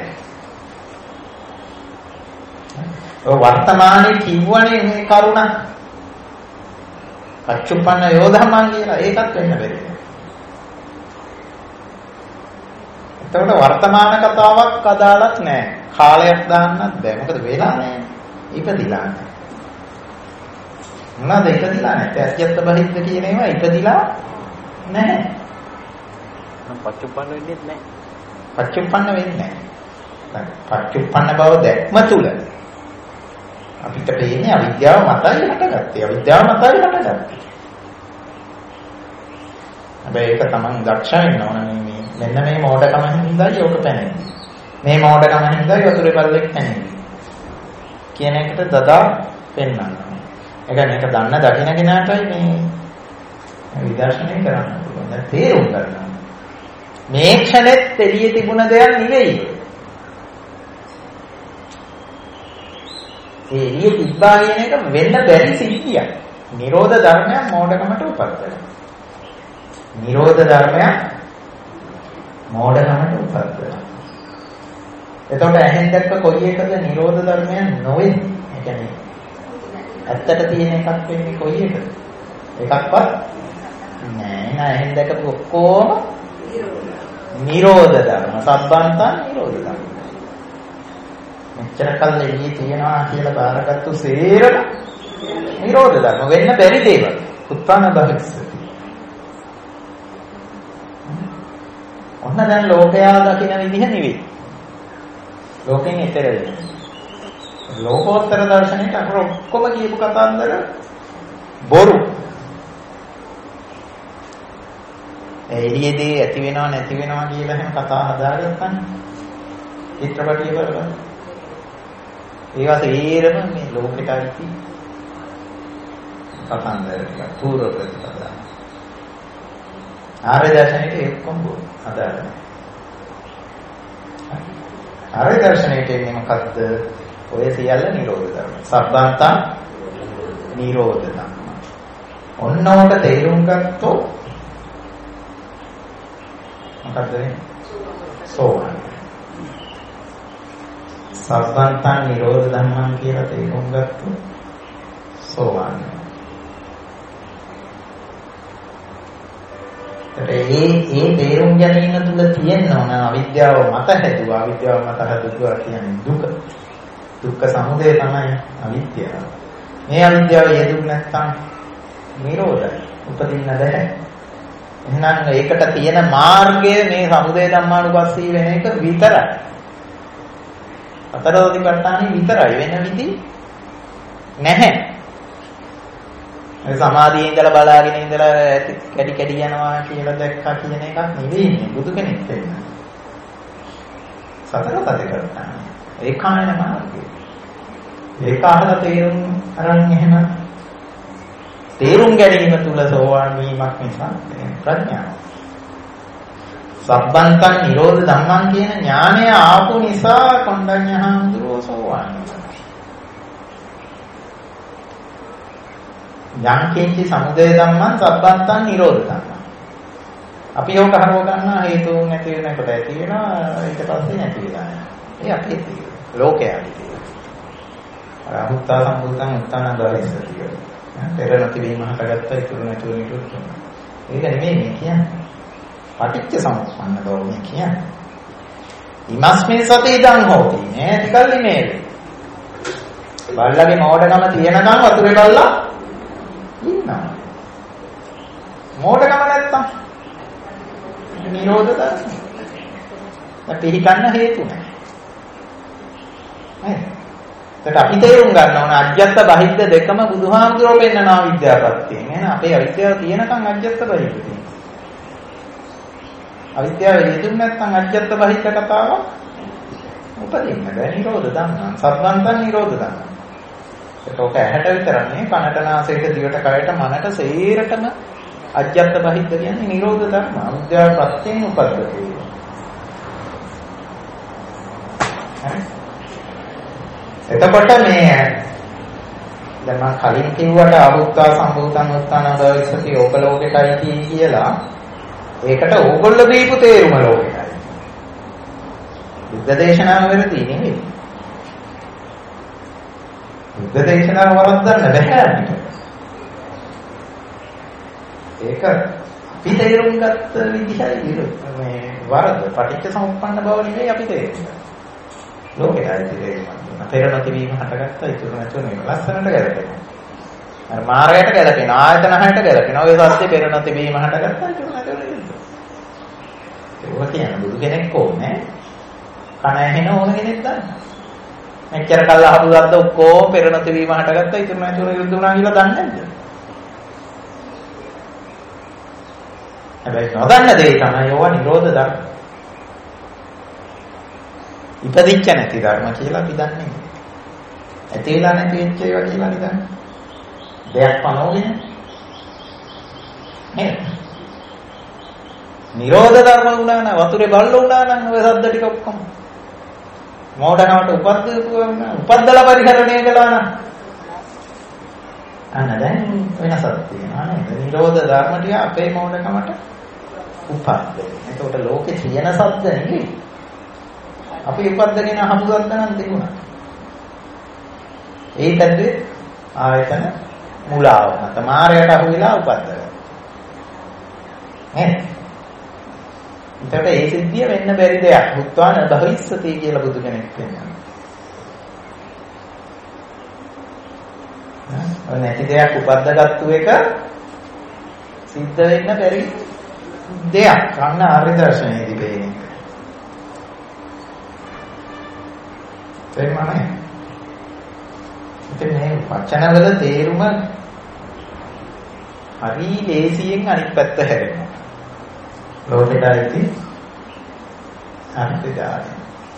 ඔය වර්තමානයේ කිව්වනේ මේ කරුණ. පච්චුප්පන්න යෝධමං කියලා ඒකත් වෙන්න බැරි. එතකොට වර්තමාන කතාවක් අදාළක් නැහැ. කාලයක් දාන්නත් බෑ. මොකද වෙලා නැහැ. ඉපදිලා නැහැ. මොනවාද ඉපදිලා නැහැ? ඇත්‍යත්ත බහිද්ද කියන ඒවා ඉපදිලා නැහැ. නම් පච්චුප්පන්න වෙන්නේ නැහැ. පච්චුප්පන්න වෙන්නේ නැහැ. පච්චුප්පන්න බව දැක්ම තුල අපිට පේන්නේ අවිද්‍යාව මතයි හටගත්තේ. අවිද්‍යාව මතයි හටගත්තේ. හැබැයි ඒක තමන් දක්ෂ වෙන්න ඕන මේ මෙන්න මේ මෝඩකම හින්දායි ඔක පැනෙන්නේ. මේ මෝඩකම හින්දායි වතුරේ බල්ලෙක් පැනෙන්නේ. කියන එකට දදා පෙන්වන්න. ඒක මේක දන්න දකින්න කෙනාටයි මේ විදර්ශනය කරන්න පුළුවන්. දැන් තේරුම් ගන්න. මේ ක්ෂණෙත් එළියේ තිබුණ දෙයක් නෙවෙයි. ඒ එළියේ තිබ්බා කියන එක වෙන්න බැරි සිද්ධියක්. නිරෝධ ධර්මයක් මෝඩකමට උපද්දනවා. නිරෝධ ධර්මයක් මෝඩකමට උපද්දනවා. එතකොට ඇහෙන් දැක්ක කොයි එකද නිරෝධ ධර්මයක් නොවෙන්නේ? ඒ කියන්නේ ඇත්තට තියෙන එකක් වෙන්නේ කොයි එකද? එකක්වත් නෑ. නෑ ඇහෙන් දැකපු ඔක්කොම නිරෝධ ධර්ම. සබ්බන්තං නිරෝධ ධර්ම. මෙච්චර කල් එළියේ තියනවා කියලා බාරගත්තු සේරම නිරෝධ ධර්ම වෙන්න බැරි දේවල්. උත්පන්න භවිස්සති. ඔන්න දැන් ලෝකයා දකින විදිහ නෙවෙයි. ලෝකෙන් ඈතර වෙනවා. ලෝකෝත්තර දර්ශනයට අර ඔක්කොම කියපු කතාන්දර බොරු. එළියේදී ඇති වෙනව නැති වෙනවා කියලා එහෙම කතා හදාගත්තානේ. චිත්‍රපටිය බලන්න. ඒවා තේරෙම මේ ලෝකෙට අයිති කතාන්දර ටික පූර්ව ප්‍රතිපදා. ආර්ය දර්ශනයේ එක්කම බොරු හදාගන්න. ආර්ය දර්ශනයේ කියන්නේ මොකක්ද? ඔය සියල්ල නිරෝධ ධර්ම. සබ්බන්තං නිරෝධ ධර්ම. ඔන්නෝට තේරුම් ගත්තොත් මොකද්ද වෙන්නේ? සෝවාන්. සබ්බන්තං නිරෝධ ධර්මං කියලා තේරුම් ගත්තොත් සෝවාන්. ඒ ඒ තේරුම් ගැනීම තුල තියෙන ඕන අවිද්‍යාව මත හැදුවා. අවිද්‍යාව මත හැදුවා කියන්නේ දුක. දුක්ඛ සමුදය තමයි අවිද්‍යාව. මේ අවිද්‍යාව යෙදුනේ නැත්නම් නිරෝධයි. උපදින්න බැහැ. එහෙනම් ඒකට තියෙන මාර්ගය මේ සමුදය ධම්මානුපස්සී වෙන එක විතරයි. අතරෝධිපට්ඨානෙ විතරයි වෙන විදි නැහැ. ඒ සමාධියේ ඉඳලා බලාගෙන ඉඳලා කැඩි කැඩි යනවා කියලා දැක්කා කියන එකක් නෙවෙයි බුදු කෙනෙක් කියන්නේ. සතර පදකට්ඨාන. ඒකායන මාර්ගය. ඒක අහලා තේරුම් අරන් එහෙම තේරුම් ගැනීම තුල සෝවාන් වීමක් නිසා ප්‍රඥාව. සබ්බන්තං නිරෝධ ධම්මං කියන ඥානය ආපු නිසා කොණ්ඩඤ්ඤහාමුදුරුවෝ සෝවාන් වුණා. යං කිංචි සමුදය ධම්මං සබ්බන්තං නිරෝධ ධම්මං. අපි යෝග හරව ගන්නා හේතුන් නැති වෙනකොට ඇති වෙනවා ඊට පස්සේ නැති වෙනවා. ඒ අපේ තියෙන ලෝකයයි තියෙන. අරහුත්තා සම්බුද්ධං උත්තාන බාරිසතිය. පෙර නැති වීම හටගත්තා ඉතුරු නැතුව නිරුද්ධ වෙනවා. ඒක නෙමෙයි මේ කියන්නේ. පටිච්ච සමුප්පන්න බව කියන්නේ. ඉමස්මින් සති ඉදං හෝති. නේ ටිකල්ලි මේ. බල්ලගේ මෝඩකම තියෙනකන් වතුරේ බල්ලා ඉන්නවා. මෝඩකම නැත්තම් නිරෝධ ධර්ම. අපි හිතන්න හේතු නැහැ. නේද? ඒකට අපි තේරුම් ගන්න ඕන අජ්ජත් බහිද්ද දෙකම බුදුහාමුදුරුවෝ පෙන්නනවා විද්‍යාපත්තියෙන්. එහෙනම් අපේ අවිද්‍යාව තියෙනකන් අජ්ජත් බහිද්ද තියෙනවා. අවිද්‍යාව හේතුන් නැත්නම් අජ්ජත් බහිද්ද කතාව උපදින්න බෑ. නිරෝධ ධම්ම. සබ්බන්තං නිරෝධ ධම්ම. ඒක ඇහැට විතරන්නේ කනට නාසයට දිවට කයට මනට සේරටම අජ්ජත් බහිද්ද කියන්නේ නිරෝධ ධර්ම. අවිද්‍යාව ප්‍රත්‍යයෙන් උපද්දති. හරි. එතකොට මේ දැන් මම කලින් කිව්වට අහුත්තා සම්භූතං උත්තාන භවිස්සති ඕක ලෝකෙටයි කියලා ඒකට ඕගොල්ලෝ දීපු තේරුම ලෝකෙටයි. බුද්ධ දේශනාව වෙරදී නෙමෙයි. බුද්ධ දේශනාව වරද්දන්න බෑ අපිට. ඒක අපි තේරුම් ගත්ත විදිහයි මේ වරද පටිච්ච සමුප්පන්න බව නෙමෙයි අපි තේරුම් ගන්න. ලෝකෙටයි තේරුම් පෙර නොතිවීම හටගත්තා ඉතුරු නැතුව නෙවෙයි ලස්සනට ගැලපෙනවා. අර මාර්ගයට ගැලපෙන ආයතන හයට ගැලපෙන ඔය සත්‍ය පෙර නොතිවීම හටගත්තා ඉතුරු නැතුව නෙවෙයි. ඒක කියන බුදු කෙනෙක් ඕනේ. කණ ඇහෙන ඕන කෙනෙක් දන්න. මෙච්චර කල් අහපු දද්ද ඔක්කොම පෙර නොතිවීම හටගත්තා ඉතුරු නැතුව නිරුද්ධ වුණා කියලා දන්නේ නැද්ද? හැබැයි නොදන්න දේ තමයි ඒවා නිරෝධ ධර්ම. ඉපදිච්ච නැති ධර්ම කියලා අපි දන්නේ. ඇති වෙලා නැති වෙච්ච ඒවා කියලා අපි දන්නේ. දෙයක් පනෝගෙන නේද? නිරෝධ ධර්ම වුණා නම් වතුරේ බල්ල වුණා නම් ඔය සද්ද ටික ඔක්කොම මෝඩකමට උපද්දපු වුණා. උපද්දලා පරිහරණය කළා නම් අන්න දැන් වෙනසක් තියෙනවා නේද? නිරෝධ ධර්ම ටික අපේ මෝඩකමට උපද්දේ. එතකොට ලෝකේ තියෙන සද්ද නෙවෙයි. අපි උපද්දගෙන හමුදන්න නම් තිබුණා. ඒකද ආයතන මුලාව. තමාරයට අහු වෙලා උපද්දලා. නේද? එතකොට ඒ සිද්ධිය වෙන්න බැරි දෙයක්. මුත්වාන භවිස්සති කියලා බුදු කෙනෙක් කියනවා. නේද? නැති දෙයක් උපද්දගත්තු එක සිද්ධ වෙන්න බැරි දෙයක්. අන්න ආර්ය දර්ශනයේදී වෙන්නේ. තේරුණානේ? ඉතින් මේ වචනවල තේරුම හරි ලේසියෙන් අනිත් පැත්ත හැරෙනවා. ලෝකෙටයි අර්ථය දාන්නේ.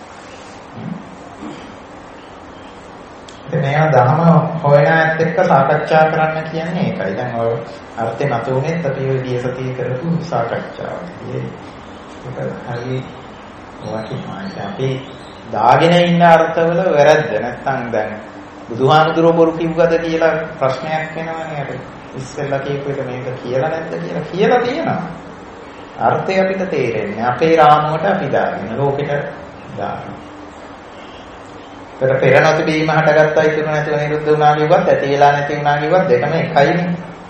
ඉතින් මේවා ධර්ම හොයන ඇත්ත එක්ක සාකච්ඡා කරන්න කියන්නේ ඒකයි. දැන් ඔය අර්ථේ නැතුණෙත් අපි ඔය ගියසතිය කරපු සාකච්ඡාව. ඒක හරි වටිනවා. අපි දාගෙන ඉන්න අර්ථවල වැරද්ද නැත්නම් දැන් බුදුහාමුදුරුවෝ බොරු කිව්වද කියලා ප්‍රශ්නයක් වෙනවනේ අර ඉස්සෙල්ලා කියපු එක මේක කියලා නැද්ද කියලා කියලා තියෙනවා. අර්ථය අපිට තේරෙන්නේ අපේ රාමුවට අපි දාගෙන ලෝකෙට දානවා. පෙර පෙර නැති බීම හටගත්තා ඉතුරු නැතිව නිරුද්ධ වුණා කියුවත් ඇති වෙලා නැති වුණා කියුවත් දෙකම එකයිනේ.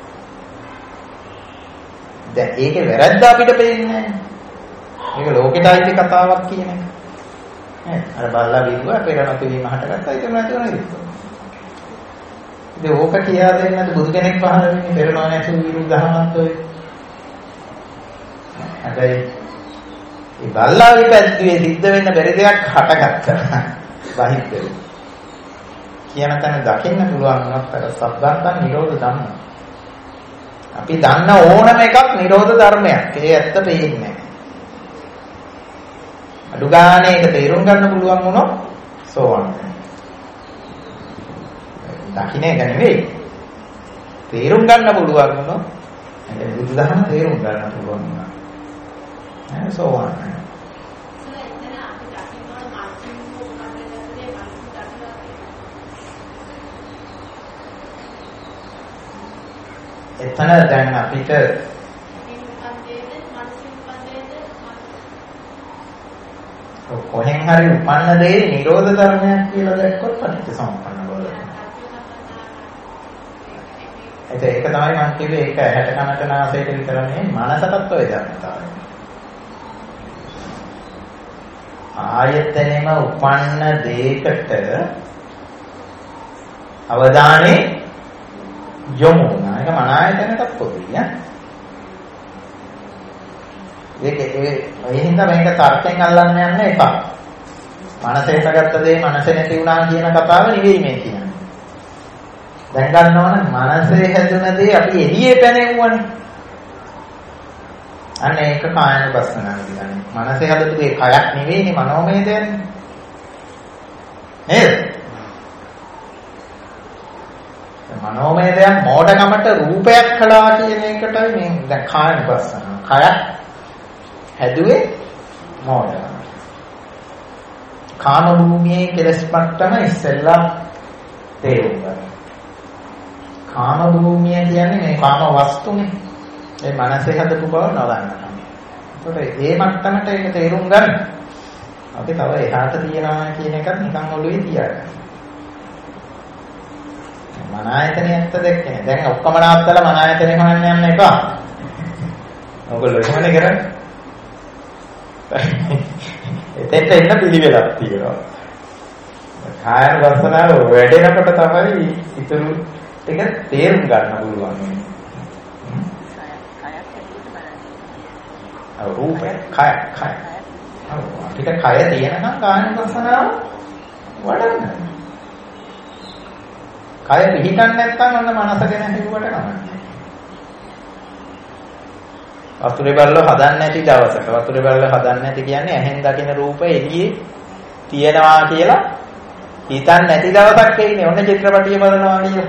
දැන් ඒකේ වැරද්ද අපිට පේන්නේ නැහැ. මේක ලෝකෙටයි කතාවක් කියන එක. අර බල්ලා බිව්වා පෙර නැති වීම හටගත්තා ඉතින් නැති වෙනවා නේද? ඉතින් ඕක කියා දෙන්නද බුදු කෙනෙක් පහළ වෙන්නේ පෙර නැති වීම දහමත් ඔය. හැබැයි මේ බල්ලාගේ පැද්දුවේ සිද්ධ වෙන්න බැරි දෙයක් හටගත්තා. බහිද්ද. කියන තැන දකින්න පුළුවන් වුණත් අර සබ්බන්තං නිරෝධ ධම්ම. අපි දන්න ඕනම එකක් නිරෝධ ධර්මයක්. ඒ ඇත්ත පේන්නේ නැහැ. අඩු ගානේ ඒක තේරුම් ගන්න පුළුවන් වුණොත් සෝවන්. දකින්න එක නෙවෙයි. තේරුම් ගන්න පුළුවන් වුණොත් ඒ බුදුදහම තේරුම් ගන්න පුළුවන් වුණා. ඈ සෝවාන්. එතන දැන් අපිට කොහෙන් හරි උපන්න දේ නිරෝධ ධර්මයක් කියලා දැක්කොත් පටිච්චසමුප්පන්න බව. ඒක ඒක තමයි මම කිව්වේ ඒක හැට කනට නාසයට විතර නෙවෙයි මනසටත් ඔය ධර්මතාවය. ආයතනෙම උපන්න දෙයකට අවධානය යොමු වුණා. ඒක මන ආයතනයටත් පොදුයි ඈ. ඒක ඒ හින්දා මේක තර්කයෙන් අල්ලන්න යන්න එපා. මනසේට ගත්ත දේ මනසේ නැති වුණා කියන කතාව නෙවෙයි මේ කියන්නේ. දැන් ගන්නවනම් මනසේ හැදුන දේ අපි එළියේ පැනෙවුවනේ. අන්න ඒක කායනුපස්සනාව කියන්නේ. මනසේ හැදපු දේ කයක් නෙවෙයිනේ මනෝමය දෙන්නේ. නේද? මනෝමය දෙයක් මෝඩකමට රූපයක් කළා කියන එකට මේ දැන් කායනුපස්සනාව. කයක් හැදුවේ මෝඩකම. කාම භූමියේ කෙලස් මට්ටම ඉස්සෙල්ලා තේරුම් ගන්න. කාම භූමිය කියන්නේ මේ කාම වස්තුනේ. ඒ මනසේ හදපු බව නොදන්න. ඒකට ඒ මට්ටමට ඒක තේරුම් ගන්න. අපි තව එහාට තියනවා කියන එකත් නිකන් ඔළුවේ තියාගන්න. මන ආයතනෙ ඇත්ත දැක්කේ. දැන් ඔක්කොම නාත්තලා මන ආයතනෙ හොයන්න යන්න එපා. ඔයගොල්ලෝ එහෙමනේ කරන්නේ. එතෙන්ට එන්න පිළිවෙලක් තියෙනවා. කායන වස්තනාව වැඩෙනකොට තමයි ඉතුරු ටික තේරුම් ගන්න පුළුවන්. අර රූපය, කය, කය. අපිට කය තියෙනකම් කායන වස්තනාව වඩන්න. කය පිළිගන්නේ නැත්නම් ඔන්න මනස ගැන හිතුවට නෑ. වතුරේ බල්ලෝ හදන්නේ නැති දවසක වතුරේ බල්ලෝ හදන්නේ නැති කියන්නේ ඇහෙන් දකින රූපය එළියේ තියනවා කියලා හිතන්නේ නැති දවසක් එන්නේ. ඔන්න චිත්‍රපටිය බලනවා කියලා.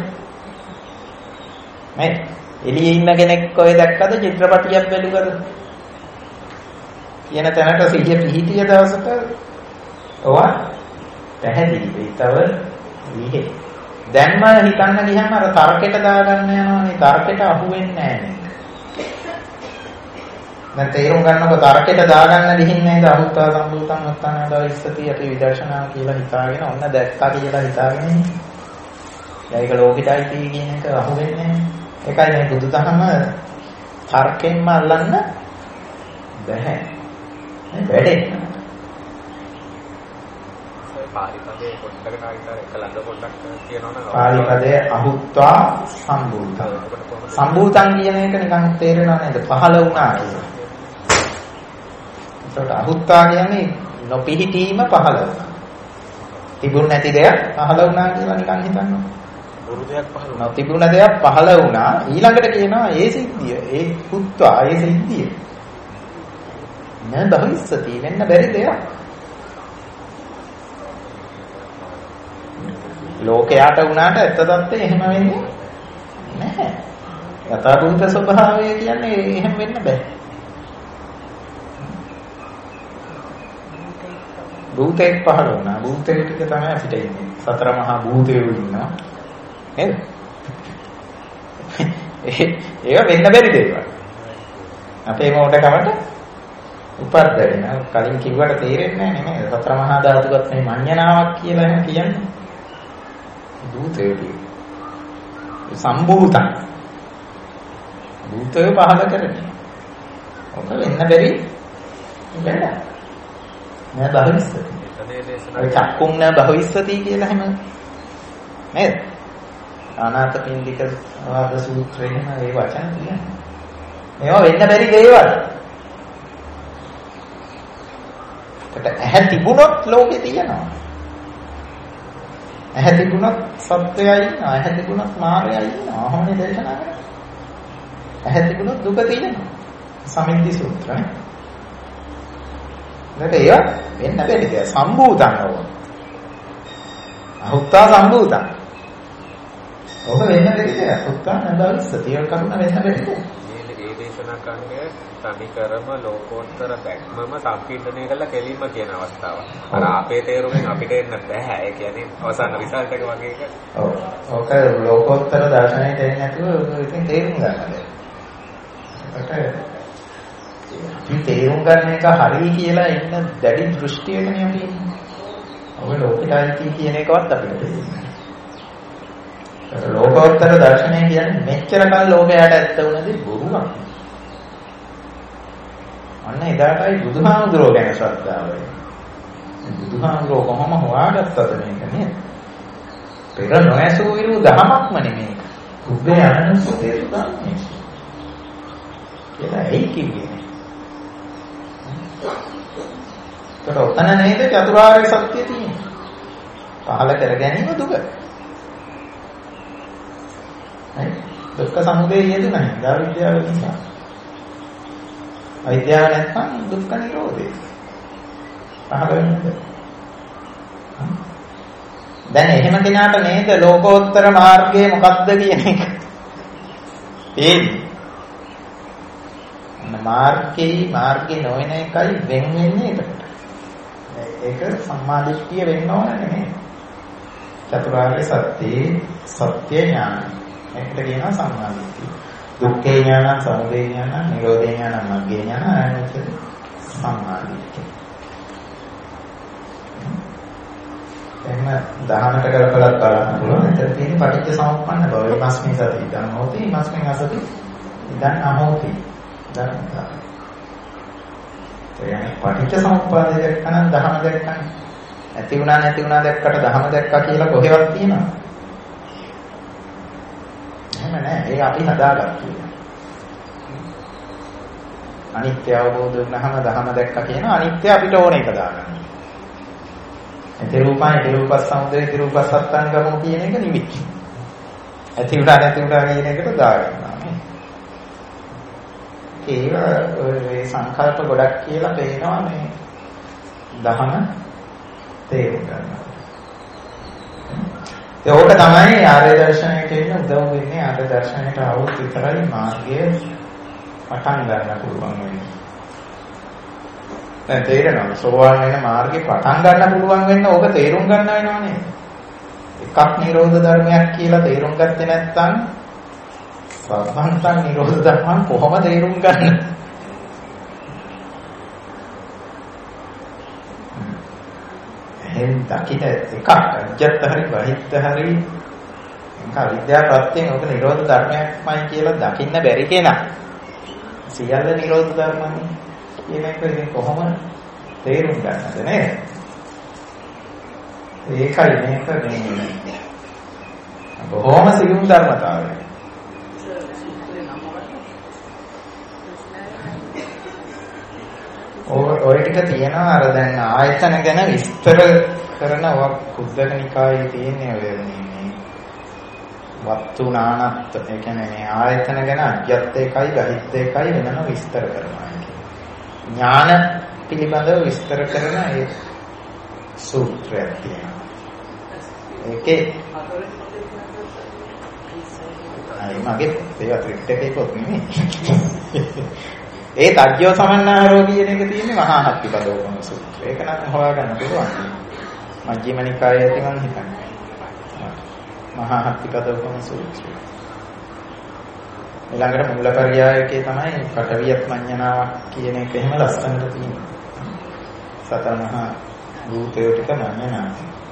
මේ එළියේ ඉන්න කෙනෙක් ඔය දැක්කද චිත්‍රපටියක් බැලුවද? කියන තැනට සිහිය පිහිටිය දවසට ඔවා පැහැදිලි වෙයිතව විහෙ. දැන්ම හිතන්න ගියම අර තර්කයට දාගන්න යනවානේ. තර්කයට අහු වෙන්නේ නැහැ. දැන් තේරුම් ගන්නකො තර්කයට දාගන්න ගිහින් නේද අහුත්තා සම්බුතං වත්තනාදා ඉස්සති අපි විදර්ශනා කියලා හිතාගෙන ඔන්න දැක්කා කියලා හිතාගෙන ඉන්නේ. ඒක ලෝකිතයි කියන එක අහු වෙන්නේ නැහැ. ඒකයි මේ බුදුදහම තර්කයෙන්ම අල්ලන්න බැහැ. මේ වැඩේ. ඒ පාරිපදයේ පොඩ්ඩක් නාගිතර එක ළඟ පොඩ්ඩක් කියනවනම් පාරිපදයේ අහුත්තා සම්බුතං. සම්බුතං කියන එක නිකන් තේරෙනව නේද? පහළ වුණා කියලා. ඒකට අහුත්තා කියන්නේ නොපිහිටීම පහළ වුණා. තිබුණ නැති දෙයක් පහළ වුණා කියලා නිකන් හිතන්න. බොරු දෙයක් පහළ වුණා. නොතිබුණ දෙයක් පහළ වුණා. ඊළඟට කියනවා ඒ සිද්ධිය, ඒ හුත්තා, ඒ සිද්ධිය. නෑ භවිස්සති වෙන්න බැරි දෙයක්. ලෝකයට වුණාට ඇත්ත தත්ත්වය එහෙම වෙන්නේ නැහැ. යථාභූත ස්වභාවය කියන්නේ එහෙම වෙන්න බෑ. භූතයක් පහළ වුණා. භූතේ ටික තමයි අපිට ඉන්නේ. සතර මහා භූතයෝ ඉන්නවා. නේද? ඒක වෙන්න බැරි දේවල්. අපේ මොඩකමට උපද්දගෙන කලින් කිව්වට තේරෙන්නේ නැහැ නේද? සතර මහා ධාතුගත මේ මඤ්ඤණාවක් කියලා එහෙම කියන්නේ. භූතයෝ සම්භූතං භූතය පහල කරන්නේ. ඔක වෙන්න බැරි වැඩ. නෑ භවිස්සති. ඒ චක්කුම් නෑ භවිස්සති කියලා හැම නේද? අනාථපිණ්ඩික වාද සූත්‍රයේම ඒ වචන තියෙනවා. මේවා වෙන්න බැරි දේවල්. ඒකට ඇහැ තිබුණොත් ලෝකේ තියෙනවා. ඇහැ තිබුණොත් සත්‍යයයි ඉන්නවා. ඇහැ තිබුණොත් මායයයි ඉන්නවා. අහමනේ දේශනා කරන්නේ. ඇහැ තිබුණොත් දුක තියෙනවා. සමිද්දි සූත්‍රනේ. නැත්නම් ඒවා වෙන්න බැරි දෙයක්. සම්භූතං නෝ. අහුත්තා සම්භූතං. ඔබ වෙන්න බැරි දෙයක්. උත්සාහ බවිස්සති. ඒක කරුණ වෙන්න බැරි දෙයක්. මේ දේශනා කරන්නේ සමිකරම ලෝකෝත්තර දැක්මම සම්පීඩනය කළා කෙලින්ම කියන අවස්ථාව. අර අපේ තේරුමෙන් අපිට එන්න බෑ. ඒ කියන්නේ අවසාන රිසල්ට් එක වගේ එක. ඔව්. ඔක ලෝකෝත්තර දර්ශනයට එන්නේ නැතුව ඉතින් තේරුම් ගන්නද. ඒකට අපි තේරුම් ගන්න එක හරි කියලා ඉන්න දැඩි දෘෂ්ටියකනේ අපි ඉන්නේ. ඔබ ලෝකිතයි කියන එකවත් අපිට තේරෙන්නේ. ලෝකෝත්තර දර්ශනය කියන්නේ මෙච්චර කල් ලෝකයට ඇත්ත වුණදී බොරුවක්. අන්න එදාටයි බුදුහාමුදුරුවෝ ගැන ශ්‍රද්ධාව වෙන්නේ. බුදුහාමුදුරුවෝ කොහොම හොයාගත්තද මේක නේද? පෙර නොඇසූ විරු දහමක්ම නෙමෙයි. කුබ්බේ අනනුස්සතේ සුදාන්නේ. කියලා එයි කිව්වේ. ඒකට ඔතන නේද චතුරාර්ය සත්‍ය තියෙන්නේ. පහල කර ගැනීම දුක. හරි? දුක්ඛ සමුදය යෙදුණා. අවිද්‍යාව නිසා. අවිද්‍යාව නැත්නම් දුක්ඛ නිරෝධය. පහල වෙනද? දැන් එහෙම කෙනාට නේද ලෝකෝත්තර මාර්ගය මොකක්ද කියන එක. ඒ මාර්ගයේ මාර්ගේ නොවන එකයි වෙන් වෙන්නේ එතකොට. ඒක සම්මාදිට්ඨිය වෙන්න ඕන නෙමෙයි. චතුරාර්ය සත්‍ය සත්‍ය ඥාන. ඒකට කියනවා සම්මාදිට්ඨිය. දුක්ඛේ ඥාන, සමුදය ඥාන, නිරෝධේ ඥාන, මග්ගේ ඥාන අනිත් සම්මාදිට්ඨිය. එහෙනම් දහමකට කරකලක් බලන්න පුළුවන්. එතන තියෙන පටිච්ච සමුප්පන්න බව. ඊමස්මින් සති ඉදන් හොති, ඊමස්මින් අසති ඉදන් අහෝති. ධර්මතා. ඒ පටිච්ච සමුප්පාදය දැක්කනම් දහම දැක්කනම් ඇති වුණා නැති වුණා දැක්කට දහම දැක්කා කියලා කොහෙවත් තියෙනවද? එහෙම නෑ. ඒක අපි හදාගත්තා. අනිත්‍ය අවබෝධ වුණාම දහම දැක්කා කියන අනිත්‍ය අපිට ඕන එක දාගන්න. ඇති රූපයි ඇති රූපස් සමුදය ඇති රූපස් සත්‍යංගම කියන එක නිමිති. ඇති වුණා නැති වුණා කියන එකට දාගන්නවා නේ. ඒක ඒ සංකල්ප ගොඩක් කියලා පේනවා මේ දහම තේරුම් ගන්නවා. ඒක තමයි ආර්ය දර්ශනයට එන්න උදව් වෙන්නේ. ආර්ය දර්ශනයට આવුත් විතරයි මාර්ගය පටන් ගන්න පුළුවන් වෙන්නේ. දැන් තේරෙනවද? සෝවාන් වෙන මාර්ගේ පටන් ගන්න පුළුවන් වෙන්න ඕක තේරුම් ගන්න වෙනවනේ. එකක් නිරෝධ ධර්මයක් කියලා තේරුම් ගත්තේ නැත්නම් සබ්බන්තං නිරෝධ ධර්මං කොහොම තේරුම් ගන්න? එහෙන් දකිට එකක් අජ්ජත් හරි බහිත්ත හරි ඒක විද්‍යා ප්‍රත්‍යයෙන් ඔක නිරෝධ ධර්මයක්මයි කියලා දකින්න බැරි කෙනා සියල්ල නිරෝධ ධර්මන්නේ කියන එක ඉතින් කොහොම තේරුම් ගන්නද නේද? ඒකයි මේක මේ බොහොම සියුම් ධර්මතාවය. ඔය ටික තියෙනවා අර දැන් ආයතන ගැන විස්තර කරන කුද්දක නිකායේ තියෙන ඔය මේ වත්තු නානත් ඒ කියන්නේ මේ ආයතන ගැන අජ්ජත් එකයි ගහිත් එකයි වෙනම විස්තර කරනවා කියන්නේ. ඥාන පිළිබඳව විස්තර කරන ඒ සූත්‍රයක් තියෙනවා. ඒකේ අය මගේ ඒවා ත්‍රිපිටක එකක් නෙමෙයි. ඒ තජ්ජෝ සමන්නාරෝ කියන එක තියෙන්නේ මහා හත්තිපදෝපම සූත්‍රය. ඒක නම් හොයාගන්න පුළුවන්. මජ්ක්‍ධිම නිකායේ ඇති මම හිතන්නේ. මහා හත්තිපදෝපම සූත්‍රය. ඊළඟට මූලපරියායකේ තමයි පඨවියත් මඤ්ඤණාවක් කියන එක එහෙම ලස්සනට තියෙනවා. සතමහා භූතය ටික මඤ්ඤණා.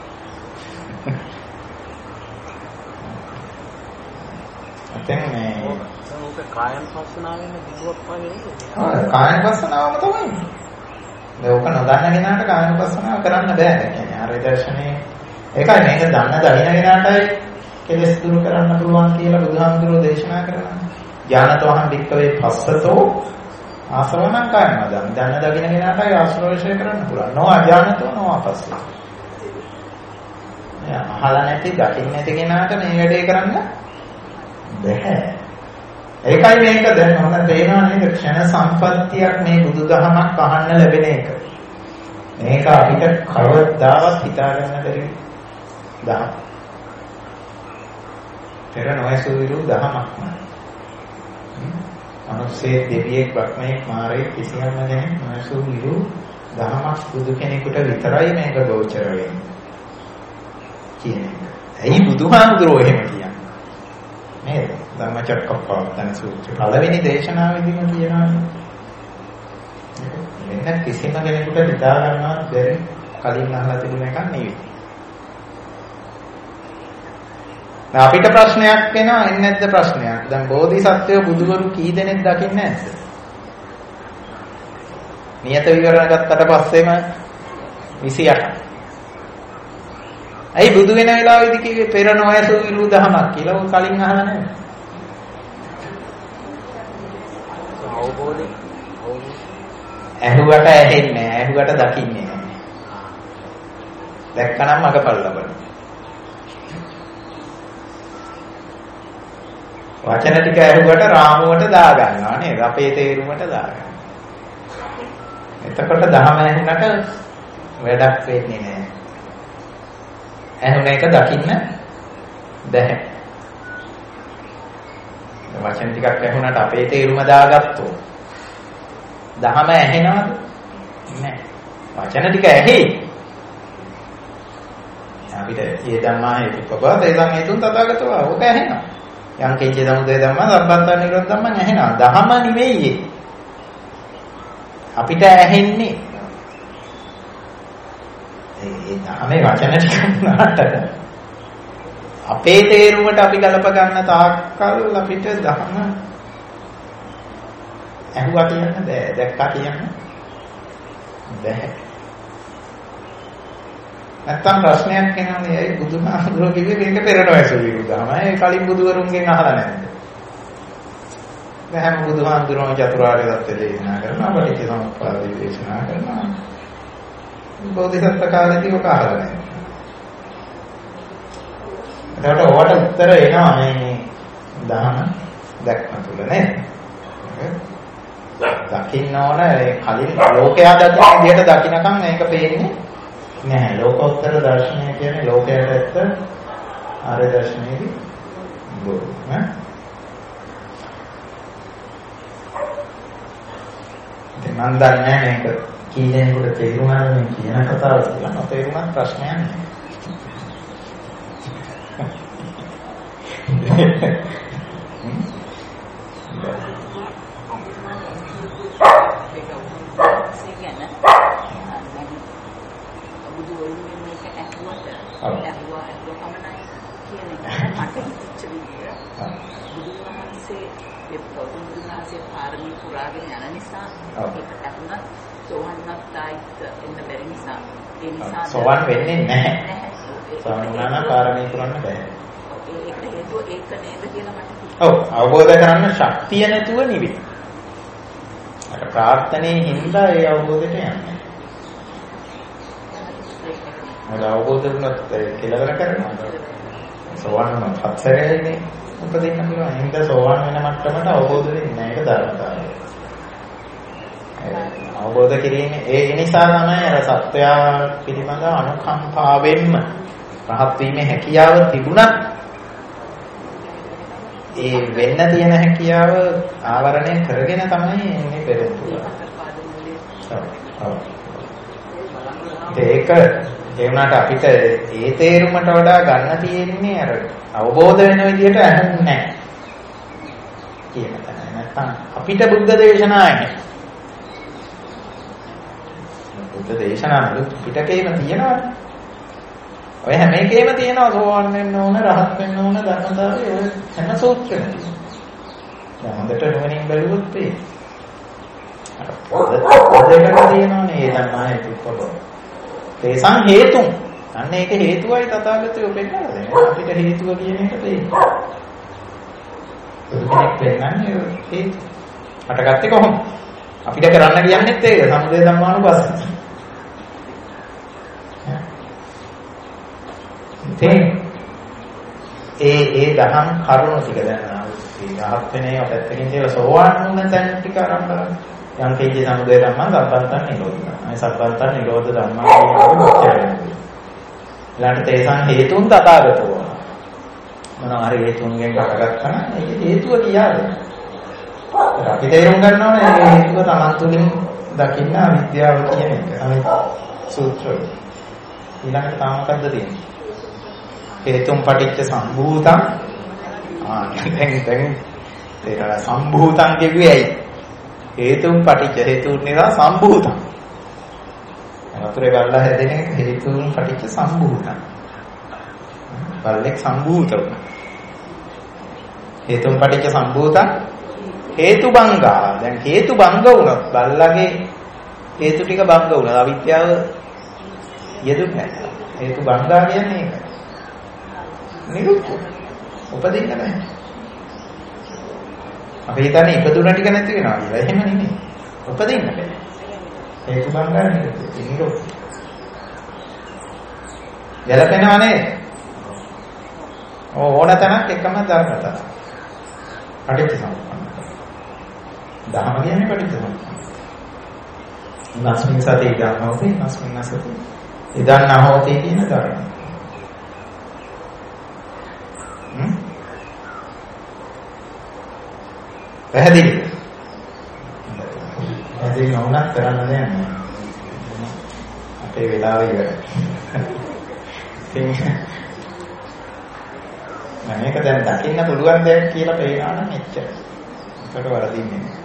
අතෙන් මේ කායන පස්සනාවෙන් දිගුවක් වගේ නේද? ආ කායන පස්සනාවම තමයි. ඒක නොදන්න කෙනාට කායන පස්සනාව කරන්න බෑ. ඒ කියන්නේ ආර්ය දර්ශනේ ඒකයි මේක දන්න දහින කෙනාටයි කෙලෙස් දුරු කරන්න පුළුවන් කියලා බුදුහාමුදුරුවෝ දේශනා කරනවා. ඥානතෝහං වික්කවේ පස්සතෝ ආසවණං කායනවා. දන්න දකින කෙනාටයි ආශ්‍රවශය කරන්න පුළුවන්. නෝ අඥානතෝ නෝ අපස්සතෝ. එයා අහලා නැති දකින්න නැති කෙනාට මේ වැඩේ කරන්න බෑ. ඒකයි මේක දැන් මොන තේනවා නේද? ක්ෂණ සම්පත්තියක් මේ බුදුදහමක් අහන්න ලැබෙන එක. මේක අපිට කවදාවත් හිතා ගන්න බැරි දහම්. පෙර නොඇසූ විරු දහමක්ම. අනුසේ දෙවියෙක් වක්මේ මාරේ කිසියම් කෙනෙක් නොඇසූ විරු දහමක් බුදු කෙනෙකුට විතරයි මේක ගෝචර වෙන්නේ. කියන්නේ. ඇයි බුදුහාමුදුරුවෝ එහෙම කියන්නේ? නේද? ධම්මචක්කප්පවත්තන සූත්‍රය පළවෙනි දේශනාවේදීම කියනවා. මෙන්න කිසිම කෙනෙකුට හිතා ගන්නවත් බැරි කලින් අහලා තිබුණ එකක් නෙවෙයි. දැන් අපිට ප්‍රශ්නයක් එනවා එන්නේ නැද්ද ප්‍රශ්නයක්? දැන් බෝධිසත්වයෝ බුදුවරු කී දෙනෙක් දකින්නේ නැද්ද? නියත විවරණ ගත්තට පස්සේම විසි අට. ඇයි බුදු වෙන වෙලාවේදී කිව්වේ පෙර නොඇසූ විරු දහමක් කියලා? ඔය කලින් අහලා නැහැ. අවබෝධය ඇහුවට ඇහෙන්නේ නැහැ. ඇහුවට දකින්නේ නැහැ. දැක්කනම් මගපල් ලබන. වචන ටික ඇහුවට රාමුවට දා ගන්නවා නේද? අපේ තේරුමට දා ගන්නවා. එතකොට දහම ඇහුනට වැඩක් වෙන්නේ නැහැ. ඇහුන එක දකින්න බැහැ. වචන ටිකක් ඇහුනට අපේ තේරුම දාගත්තොත් දහම ඇහෙනවද? නැහැ. වචන ටික ඇහි. අපිට ඒ ධම්මා හේතුපබත ඒ ධම්ම හේතුන් තථාගතව ඕක ඇහෙනවා. යම් කිංචේ සමුදය ධම්මා සම්බන්තන නිරෝධ ධම්මා ඇහෙනවා. දහම නෙවෙයි. අපිට ඇහෙන්නේ ඒ ධර්මයේ වචන ටික උනාට අපේ තේරුමට අපි ගලප ගන්න තාක්කල් අපිට ධර්ම ඇහුවා කියන්න බෑ, දැක්කා කියන්න බෑ. නැත්තම් ප්‍රශ්නයක් එනවානේ ඇයි බුදුහාමුදුරුවෝ කිව්වේ මේක පෙර නොඇසූ විරු ධර්මයි. ඒ කලින් බුදුවරුන්ගෙන් අහලා නැද්ද? දැන් බුදුහාමුදුරුවෝ චතුරාර්ය සත්‍ය දේශනා කරනවා, පටිච්චසමුප්පාද දේශනා කරනවා. බෝධිසත්ව කාලේදී ඔක අහලා නැහැ. ඒකට ඕවට උත්තර එනවා මේ දහම දැක්ම තුල නේද? දකින්න ඕන ඒ කලින් ලෝකයා දකින විදිහට දකින්නකම් මේක පේන්නේ නැහැ. ලෝකෝත්තර දර්ශනය කියන්නේ ලෝකයට ඇත්ත ආර්ය දර්ශනයේදී බොරු ඈ. මම දන්නේ මේක කී දෙනෙකුට තේරුණාද මේ කියන කතාව කියලා. නොතේරුණත් ප්‍රශ්නයක් නෑ. පාරමී පුරාගෙන යන නිසා ඒකට අහුණත් සෝවන්නත් ආයිත් එන්න බැරි නිසා ඒ නිසා සෝවන් වෙන්නේ නැහැ. සෝවන් වුණා නම් පාරමී පුරන්න බෑ. ඒකට හේතුව ඒක නේද කියලා මට හිතෙනවා. ඔව් අවබෝධ කරගන්න ශක්තිය නැතුව නෙවෙයි. අර ප්‍රාර්ථනේ හින්දා ඒ අවබෝධයට යන්නේ. මොකද අවබෝධ වුණත් කෙලවර කරනවා. සෝවන් වුණත් හත්සරේනේ උපදින්න පුළුවන්. හින්දා සෝවන් වෙන මට්ටමට අවබෝධ වෙන්නේ නැහැ. ඒක ධර්මතාවය. අවබෝධ කිරීමේ ඒ නිසා තමයි අර සත්‍යය පිළිබඳ අනුකම්පාවෙන්ම රහත් වීමේ හැකියාව තිබුණත් ඒ වෙන්න තියෙන හැකියාව ආවරණය කරගෙන තමයි එන්නේ පෙරතුල. ඒක ඒ වුණාට අපිට ඒ තේරුමට වඩා ගන්න තියෙන්නේ අර අවබෝධ වෙන විදිහට අහන්නේ නැහැ කියන තැන. නැත්තම් අපිට බුද්ධ දේශනාවයි. බුද්ධ දේශනාවල පිටකේම තියෙනවා. ඔය හැම එකේම තියෙනවා සෝවාන් වෙන්න ඕන, රහත් වෙන්න ඕන ධර්මතාවය ඔය හැම සූත්‍රෙම තියෙනවා. දැන් හොඳට නුවණින් බැලුවොත් ඒ අර පොදේකට තියෙනවානේ ඒ ධර්මයේ පිටකොබ. තේසං හේතුන්. අන්න ඒක හේතුවයි තථාගතයෝ පෙන්නලා දෙන්නේ. අපිට හේතුව කියන එක දෙන්නේ. ඒක පෙන්නන්නේ හේතු. අටගත්තේ කොහොමද? අපිට කරන්න කියන්නේත් ඒක සමුදය ධම්මානුපස්සන. ඉතින් ඒ ඒ දහම් කරුණු ටික දැන් ඒ රහත් වෙනේ අපැත්තකින් කියලා සෝවාන් වුණ තැන් ටික අරන් බලන්න. යම් කේජේ සමුදය ධම්මා සම්බන්තන් නිරෝධ. අය සම්බන්තන් නිරෝධ ධම්මා කියනවා. ඊළඟට තේසං හේතුන් තථාගතෝ. මොනවා හරි හේතුන්ගෙන් හටගත්තා නම් ඒක හේතුව කියාදෙන්න. අපි තේරුම් ගන්න ඕනේ මේ හේතුව Taman තුලින් දකින්න අවිද්‍යාව කියන එක. අනිත් සූත්‍රය. ඊළඟට තාම මොකද්ද තියෙන්නේ? හේතුම් පටිච්ච සම්භූතං. ආ දැන් දැන් ඒතර සම්භූතං කියුවේ ඇයි? හේතුම් පටිච්ච හේතුන් නිසා සම්භූතං. වතුරේ බල්ලා හැදෙන එක හේතුන් පටිච්ච සම්භූතං. බල්ලෙක් සම්භූත වුණා. හේතුම් පටිච්ච සම්භූතං හේතු බංගා. දැන් හේතු බංග වුණොත් බල්ලාගේ හේතු ටික බංග වුණා. අවිද්‍යාව යෙදුන්නේ නැහැ. හේතු බංගා කියන්නේ ඒකයි. නිරුද්ධ. උපදින්න බෑ. අපි හිතන්නේ ඉපදුන ටික නැති වෙනවා කියලා. එහෙම නෙමෙයි. උපදින්න බෑ. හේතු බංගා නිරුද්ධ. නිරුද්ධ. යලපෙනවා නේද? ඕන තැනක් එකම ධර්මතාව. පටිච්චසමුප්පන්න. දහම කියන්නේ පටිච්චසමුප්පන්න. නස්මින් සති ඉදන් හොති නස්මින් නසති ඉදන් නහොති කියන ධර්ම. හ්ම්. පැහැදිලි. පැහැදිලි නොවුනත් කරන්න දෙයක් නෑ. අපේ වෙලාව ඉවරයි. මේක දැන් දකින්න පුළුවන් දෙයක් කියලා පේනවා නම් එච්චර. ඒකට වරදින්නේ නෑ.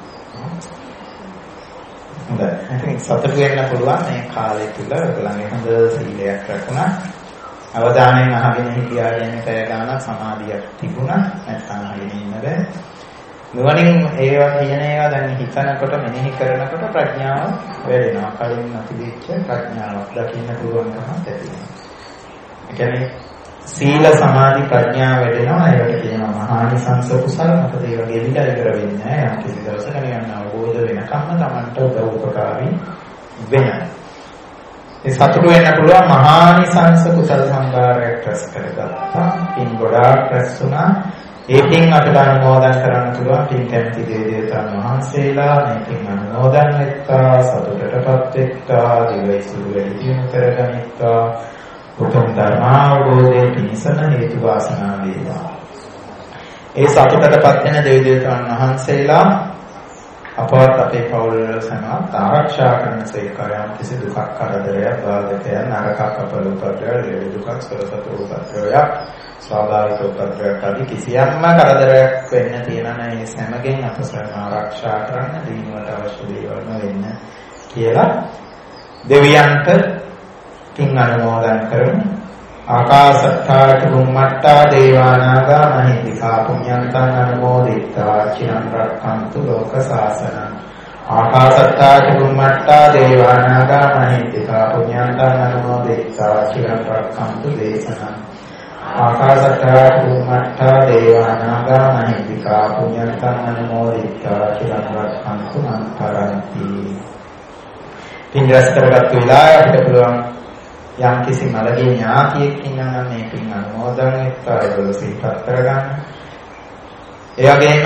හොඳයි. ඉතින් සතුටු වෙන්න පුළුවන් මේ කාලය තුල ඔයගොල්ලන්ගේ හොඳ සීලයක් රැකුණා. අවධානයෙන් අහගෙන හිටියා කියන්නේ පැය ගාණක් සමාධියක් තිබුණා. නැත්නම් අහගෙන ඉන්න බෑ. නුවණින් ඒවා කියන ඒවා දැන් හිතනකොට මෙනෙහි කරනකොට ප්‍රඥාව වැඩෙනවා. කලින් නැතිවෙච්ච ප්‍රඥාවක් දකින්න පුළුවන්කම ඇති වෙනවා. ඒ කියන්නේ සීල සමාධි ප්‍රඥා වැඩෙනවා. ඒකට කියනවා මහානිසංස කුසල. මොකද ඒ වගේ විතර ඉවර වෙන්නේ නැහැ. යම් කිසි දවසක නිකන් අවබෝධ වෙනකම්ම Tamanට උදව් උපකාරී වෙනවා. ඒ සතුටු වෙන්න පුළුවන් මහානිසංස කුසල සම්භාරයක් රැස් කරගත්තා. පින් ගොඩාක් රැස් වුණා. ඒ පින් අපට අනුමෝදන් කරන්න පුළුවන්. පින් කැමති දේවතාවුන් වහන්සේලා මේ පින් අනුමෝදන් වෙත්තා. සතුටටපත් වෙත්තා. දිවයිසුරු වැඩි දියුණු කරගනිත්තා. උතුම් ධර්මාවබෝධයේ පිණිසම හේතු වාසනා වේවා. ඒ සතුටටපත් වෙන දෙවි දේවතාවුන් වහන්සේලා අපවත් අපේ පවුල් සමග ආරක්ෂා කරන සේකයන් කිසි දුකක් කරදරයක් බාධකයක් නරකක් අපල උපද්‍රවයක් ලෙඩ දුකක් සරසතර උපද්‍රවයක් ස්වාභාවික උපද්‍රවයක් ආදී කිසියම්ම කරදරයක් වෙන්න තියෙන නැහැ. සෑමගෙන් අප සෑම ආරක්ෂා කරන්න දීනවට අවශ්‍ය දේවල් වෙන්න කියලා දෙවියන්ට පින් අනුමෝදන් කරමු. ආකාශත්තා චුම්මත්තා දේවානාගා මහින්దికා පුඤ්ඤන්තං අනුමෝදිත්වා චිරං රක්ඛන්තු ලෝක සාසනං. ආකාශත්තා චුම්මත්තා දේවානාගා මහින්దికා පුඤ්ඤන්තං අනුමෝදිත්වා චිරං රක්ඛන්තු දේශනං. ආකාශත්තා චුම්මත්තා දේවානාගා මහින්దికා පුඤ්ඤන්තං අනුමෝදිත්වා චිරං රක්ඛන්තු මං පරන්ති. පින් රැස් කරගත් වෙලාව අපිට පුළුවන් යම් කිසි මළගේ ඥාතියෙක් ඉන්නවා නම් මේ පින් අනුමෝදන් වෙත්වා ඒගොල්ලෝ සිහිපත් කරගන්න. ඒ වගේම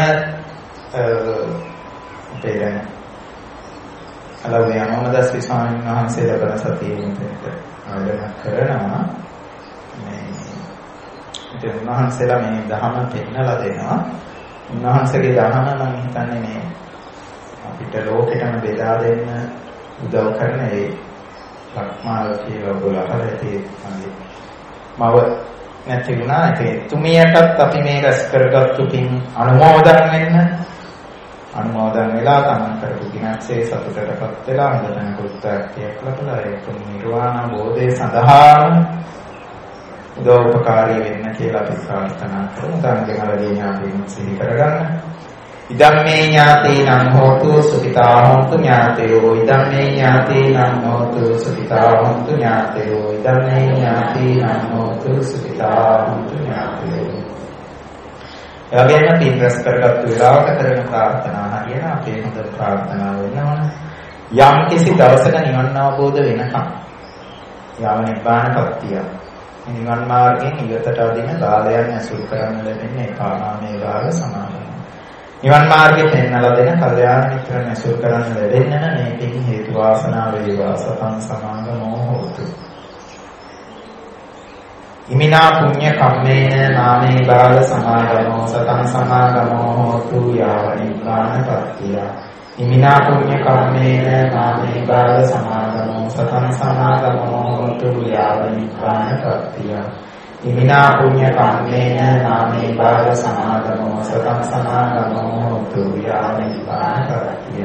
අපේ දැන් අලව්‍ය අමමදස් ස්වාමීන් වහන්සේ ලබන සතියේ මෙතනට ආරම්භ කරනවා. මේ ඉතින් උන්වහන්සේලා මේ ධහම පෙන්නලා දෙනවා. උන්වහන්සේගේ ධහම නම් හිතන්නේ මේ අපිට ලෝකෙටම බෙදා දෙන්න උදව් කරන ඒ ලක්මාල කියලා ඔයගොල්ලෝ හරියට මව නැති වුණා. ඒ තුමියටත් අපි මේ රැස් කරගත්තු පින් අනුමෝදන් වෙන්න අනුමෝදන් වෙලා තමන් කරපු ගිනක්සේ සතුටටපත් වෙලා හොඳටම කෘත්‍යයක් ලබලා ඒ තුන් නිර්වාණ බෝධේ සඳහාම උදව් උපකාරී වෙන්න කියලා අපි ප්‍රාර්ථනා කරමු. ධම්මගලදී ඥාතීන් සිහි කරගන්න. ඉදම්මේ ඥාතීනං හෝතු සුඛිතා හොන්තු ඥාතයෝ. ඉදම්මේ ඥාතීනං හෝතු සුඛිතා හොන්තු ඥාතයෝ. ඉදම්මේ ඥාතීනං හෝතු සුඛිතා හොන්තු ඥාතයෝ. එවැගේම පින් රැස් කරගත්තු වෙලාවක කරන ප්‍රාර්ථනා හරියන අපේ හොඳ ප්‍රාර්ථනා වෙන්න ඕන. යම් කිසි දවසක නිවන් අවබෝධ වෙනකම් යාව නිබ්බානපත්තිය නිවන් මාර්ගයෙන් ඉවතට අදින කාලයන් ඇසුරු කරන්න ලැබෙන්නේ පාරාමේ ගාල සමාන. නිවන් මාර්ගයේ පෙන්වලා දෙන කල්යාණ මිත්‍රයන් ඇසුරු කරන්න ලැබෙන්න මේ පින් හේතු වාසනා වේවා. සතං සමාගමෝ හෝතු. ඉමිනා පුඤ්ඤ කම්මේන නාමේ බාල සමාගමෝ සතං සමාගමෝ හෝතු යාව නිබ්බානපත්තිය. ඉමිනා පුඤ්ඤ කම්මේන නාමේ බාල සමාගමෝ සතං සමාගමෝ හෝතු යාව නිබ්බානපත්තිය. ඉමිනා පුඤ්ඤ කම්මේන නාමේ බාල සමාගමෝ සතං සමාගමෝ හෝතු යාව නිබ්බානපත්තිය.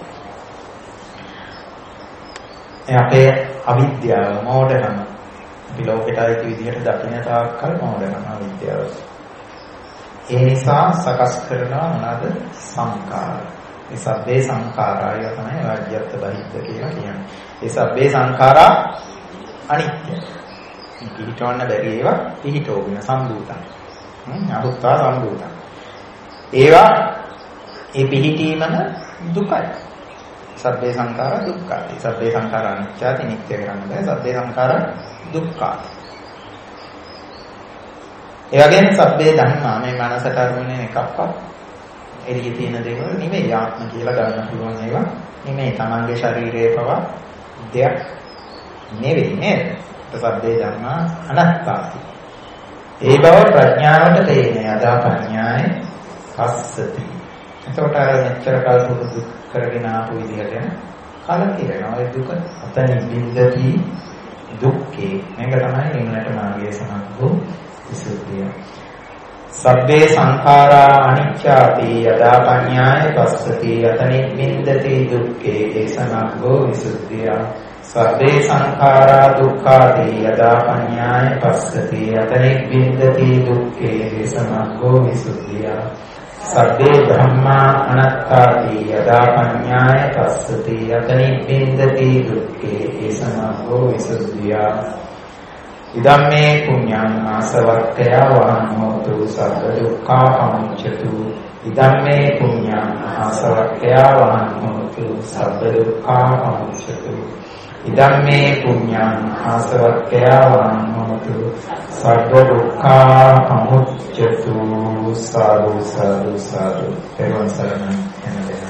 අපේ අවිද්‍යාව මෝඩකම අපි ලෝකයට ආйти විදිහට දකින්න තාක්කල් මෝඩකම අවිද්‍යාව. ඒ නිසා සකස් කරනවා මොනවාද? සංකාර. මේ සබ්බේ සංඛාරාය තමයි රාජ්‍යත් බහිද්ද කියලා කියන්නේ. ඒ සබ්බේ සංඛාරා අනිත්‍යයි. පිහිටවන්න බැරි ඒවා පිහිටෝගෙන සම්බූතයි. හ්ම් අරුත්තා සම්බූතයි. ඒවා ඒ පිහිටීමම දුකයි. සබ්බේ සංඛාරා දුක්ඛයි. සබ්බේ සංඛාරා අනිත්‍යයි නිට්ටය කරන්න බෑ. සබ්බේ සංඛාරා දුක්ඛයි. ඒ වගේම සබ්බේ ධම්මා මේ මනසට අරමුණේ එකක්වත් එළියේ තියෙන දේවල් නෙමෙයි ආත්ම කියලා ගන්න පුළුවන් ඒවා නෙමෙයි. තමන්ගේ ශරීරයේ පවා දෙයක් නෙවෙයි නේද? සබ්බේ ධම්මා අනාත්තාති. ඒ බව ප්‍රඥාවට තේරෙන්නේ අදා ප්‍රඥායේ පස්සති. එතකොට අර මෙච්චර කල් පුරුදු කරගෙන ආපු විදිහට කලකිරෙනවා. ඒ දුක අතනින් බින්දති දුක්ඛේ. මේක තමයි නිවනට මාර්ගය සමග්ගෝ විසුද්ධිය. සබ්බේ සංඛාරා අනිච්චාති යදා පඤ්ඤාය පස්සති අතනින් බින්දති දුක්ඛේ ඒ සමග්ගෝ විසුද්ධිය. සබ්බේ සංඛාරා දුක්ඛාති යදා පඤ්ඤාය පස්සති අතනින් බින්දති දුක්ඛේ ඒ සමග්ගෝ විසුද්ධිය. සබ්බේ ධම්මා අනාත්තාති යදා පඤ්ඤාය පස්සති අතනින් බින්දති දුක්ඛේ ඒ සමග්ගෝ විසුද්ධිය. ඉදම්මේ පුඤ්ඤං ආසවක්ඛය වහං හෝතු සබ්බ දුක්ඛා පමුච්ඡතු. ඉදම්මේ පුඤ්ඤං ආසවක්ඛය වහං හෝතු සබ්බ දුක්ඛා පමුච්ඡතු. ඉදම්මේ පුඤ්ඤං ආසවක්ඛය වහං හෝතු සබ්බ දුක්ඛා පමුච්ඡතු. සාදු සාදු සාදු. පෙරවන් සරණයි.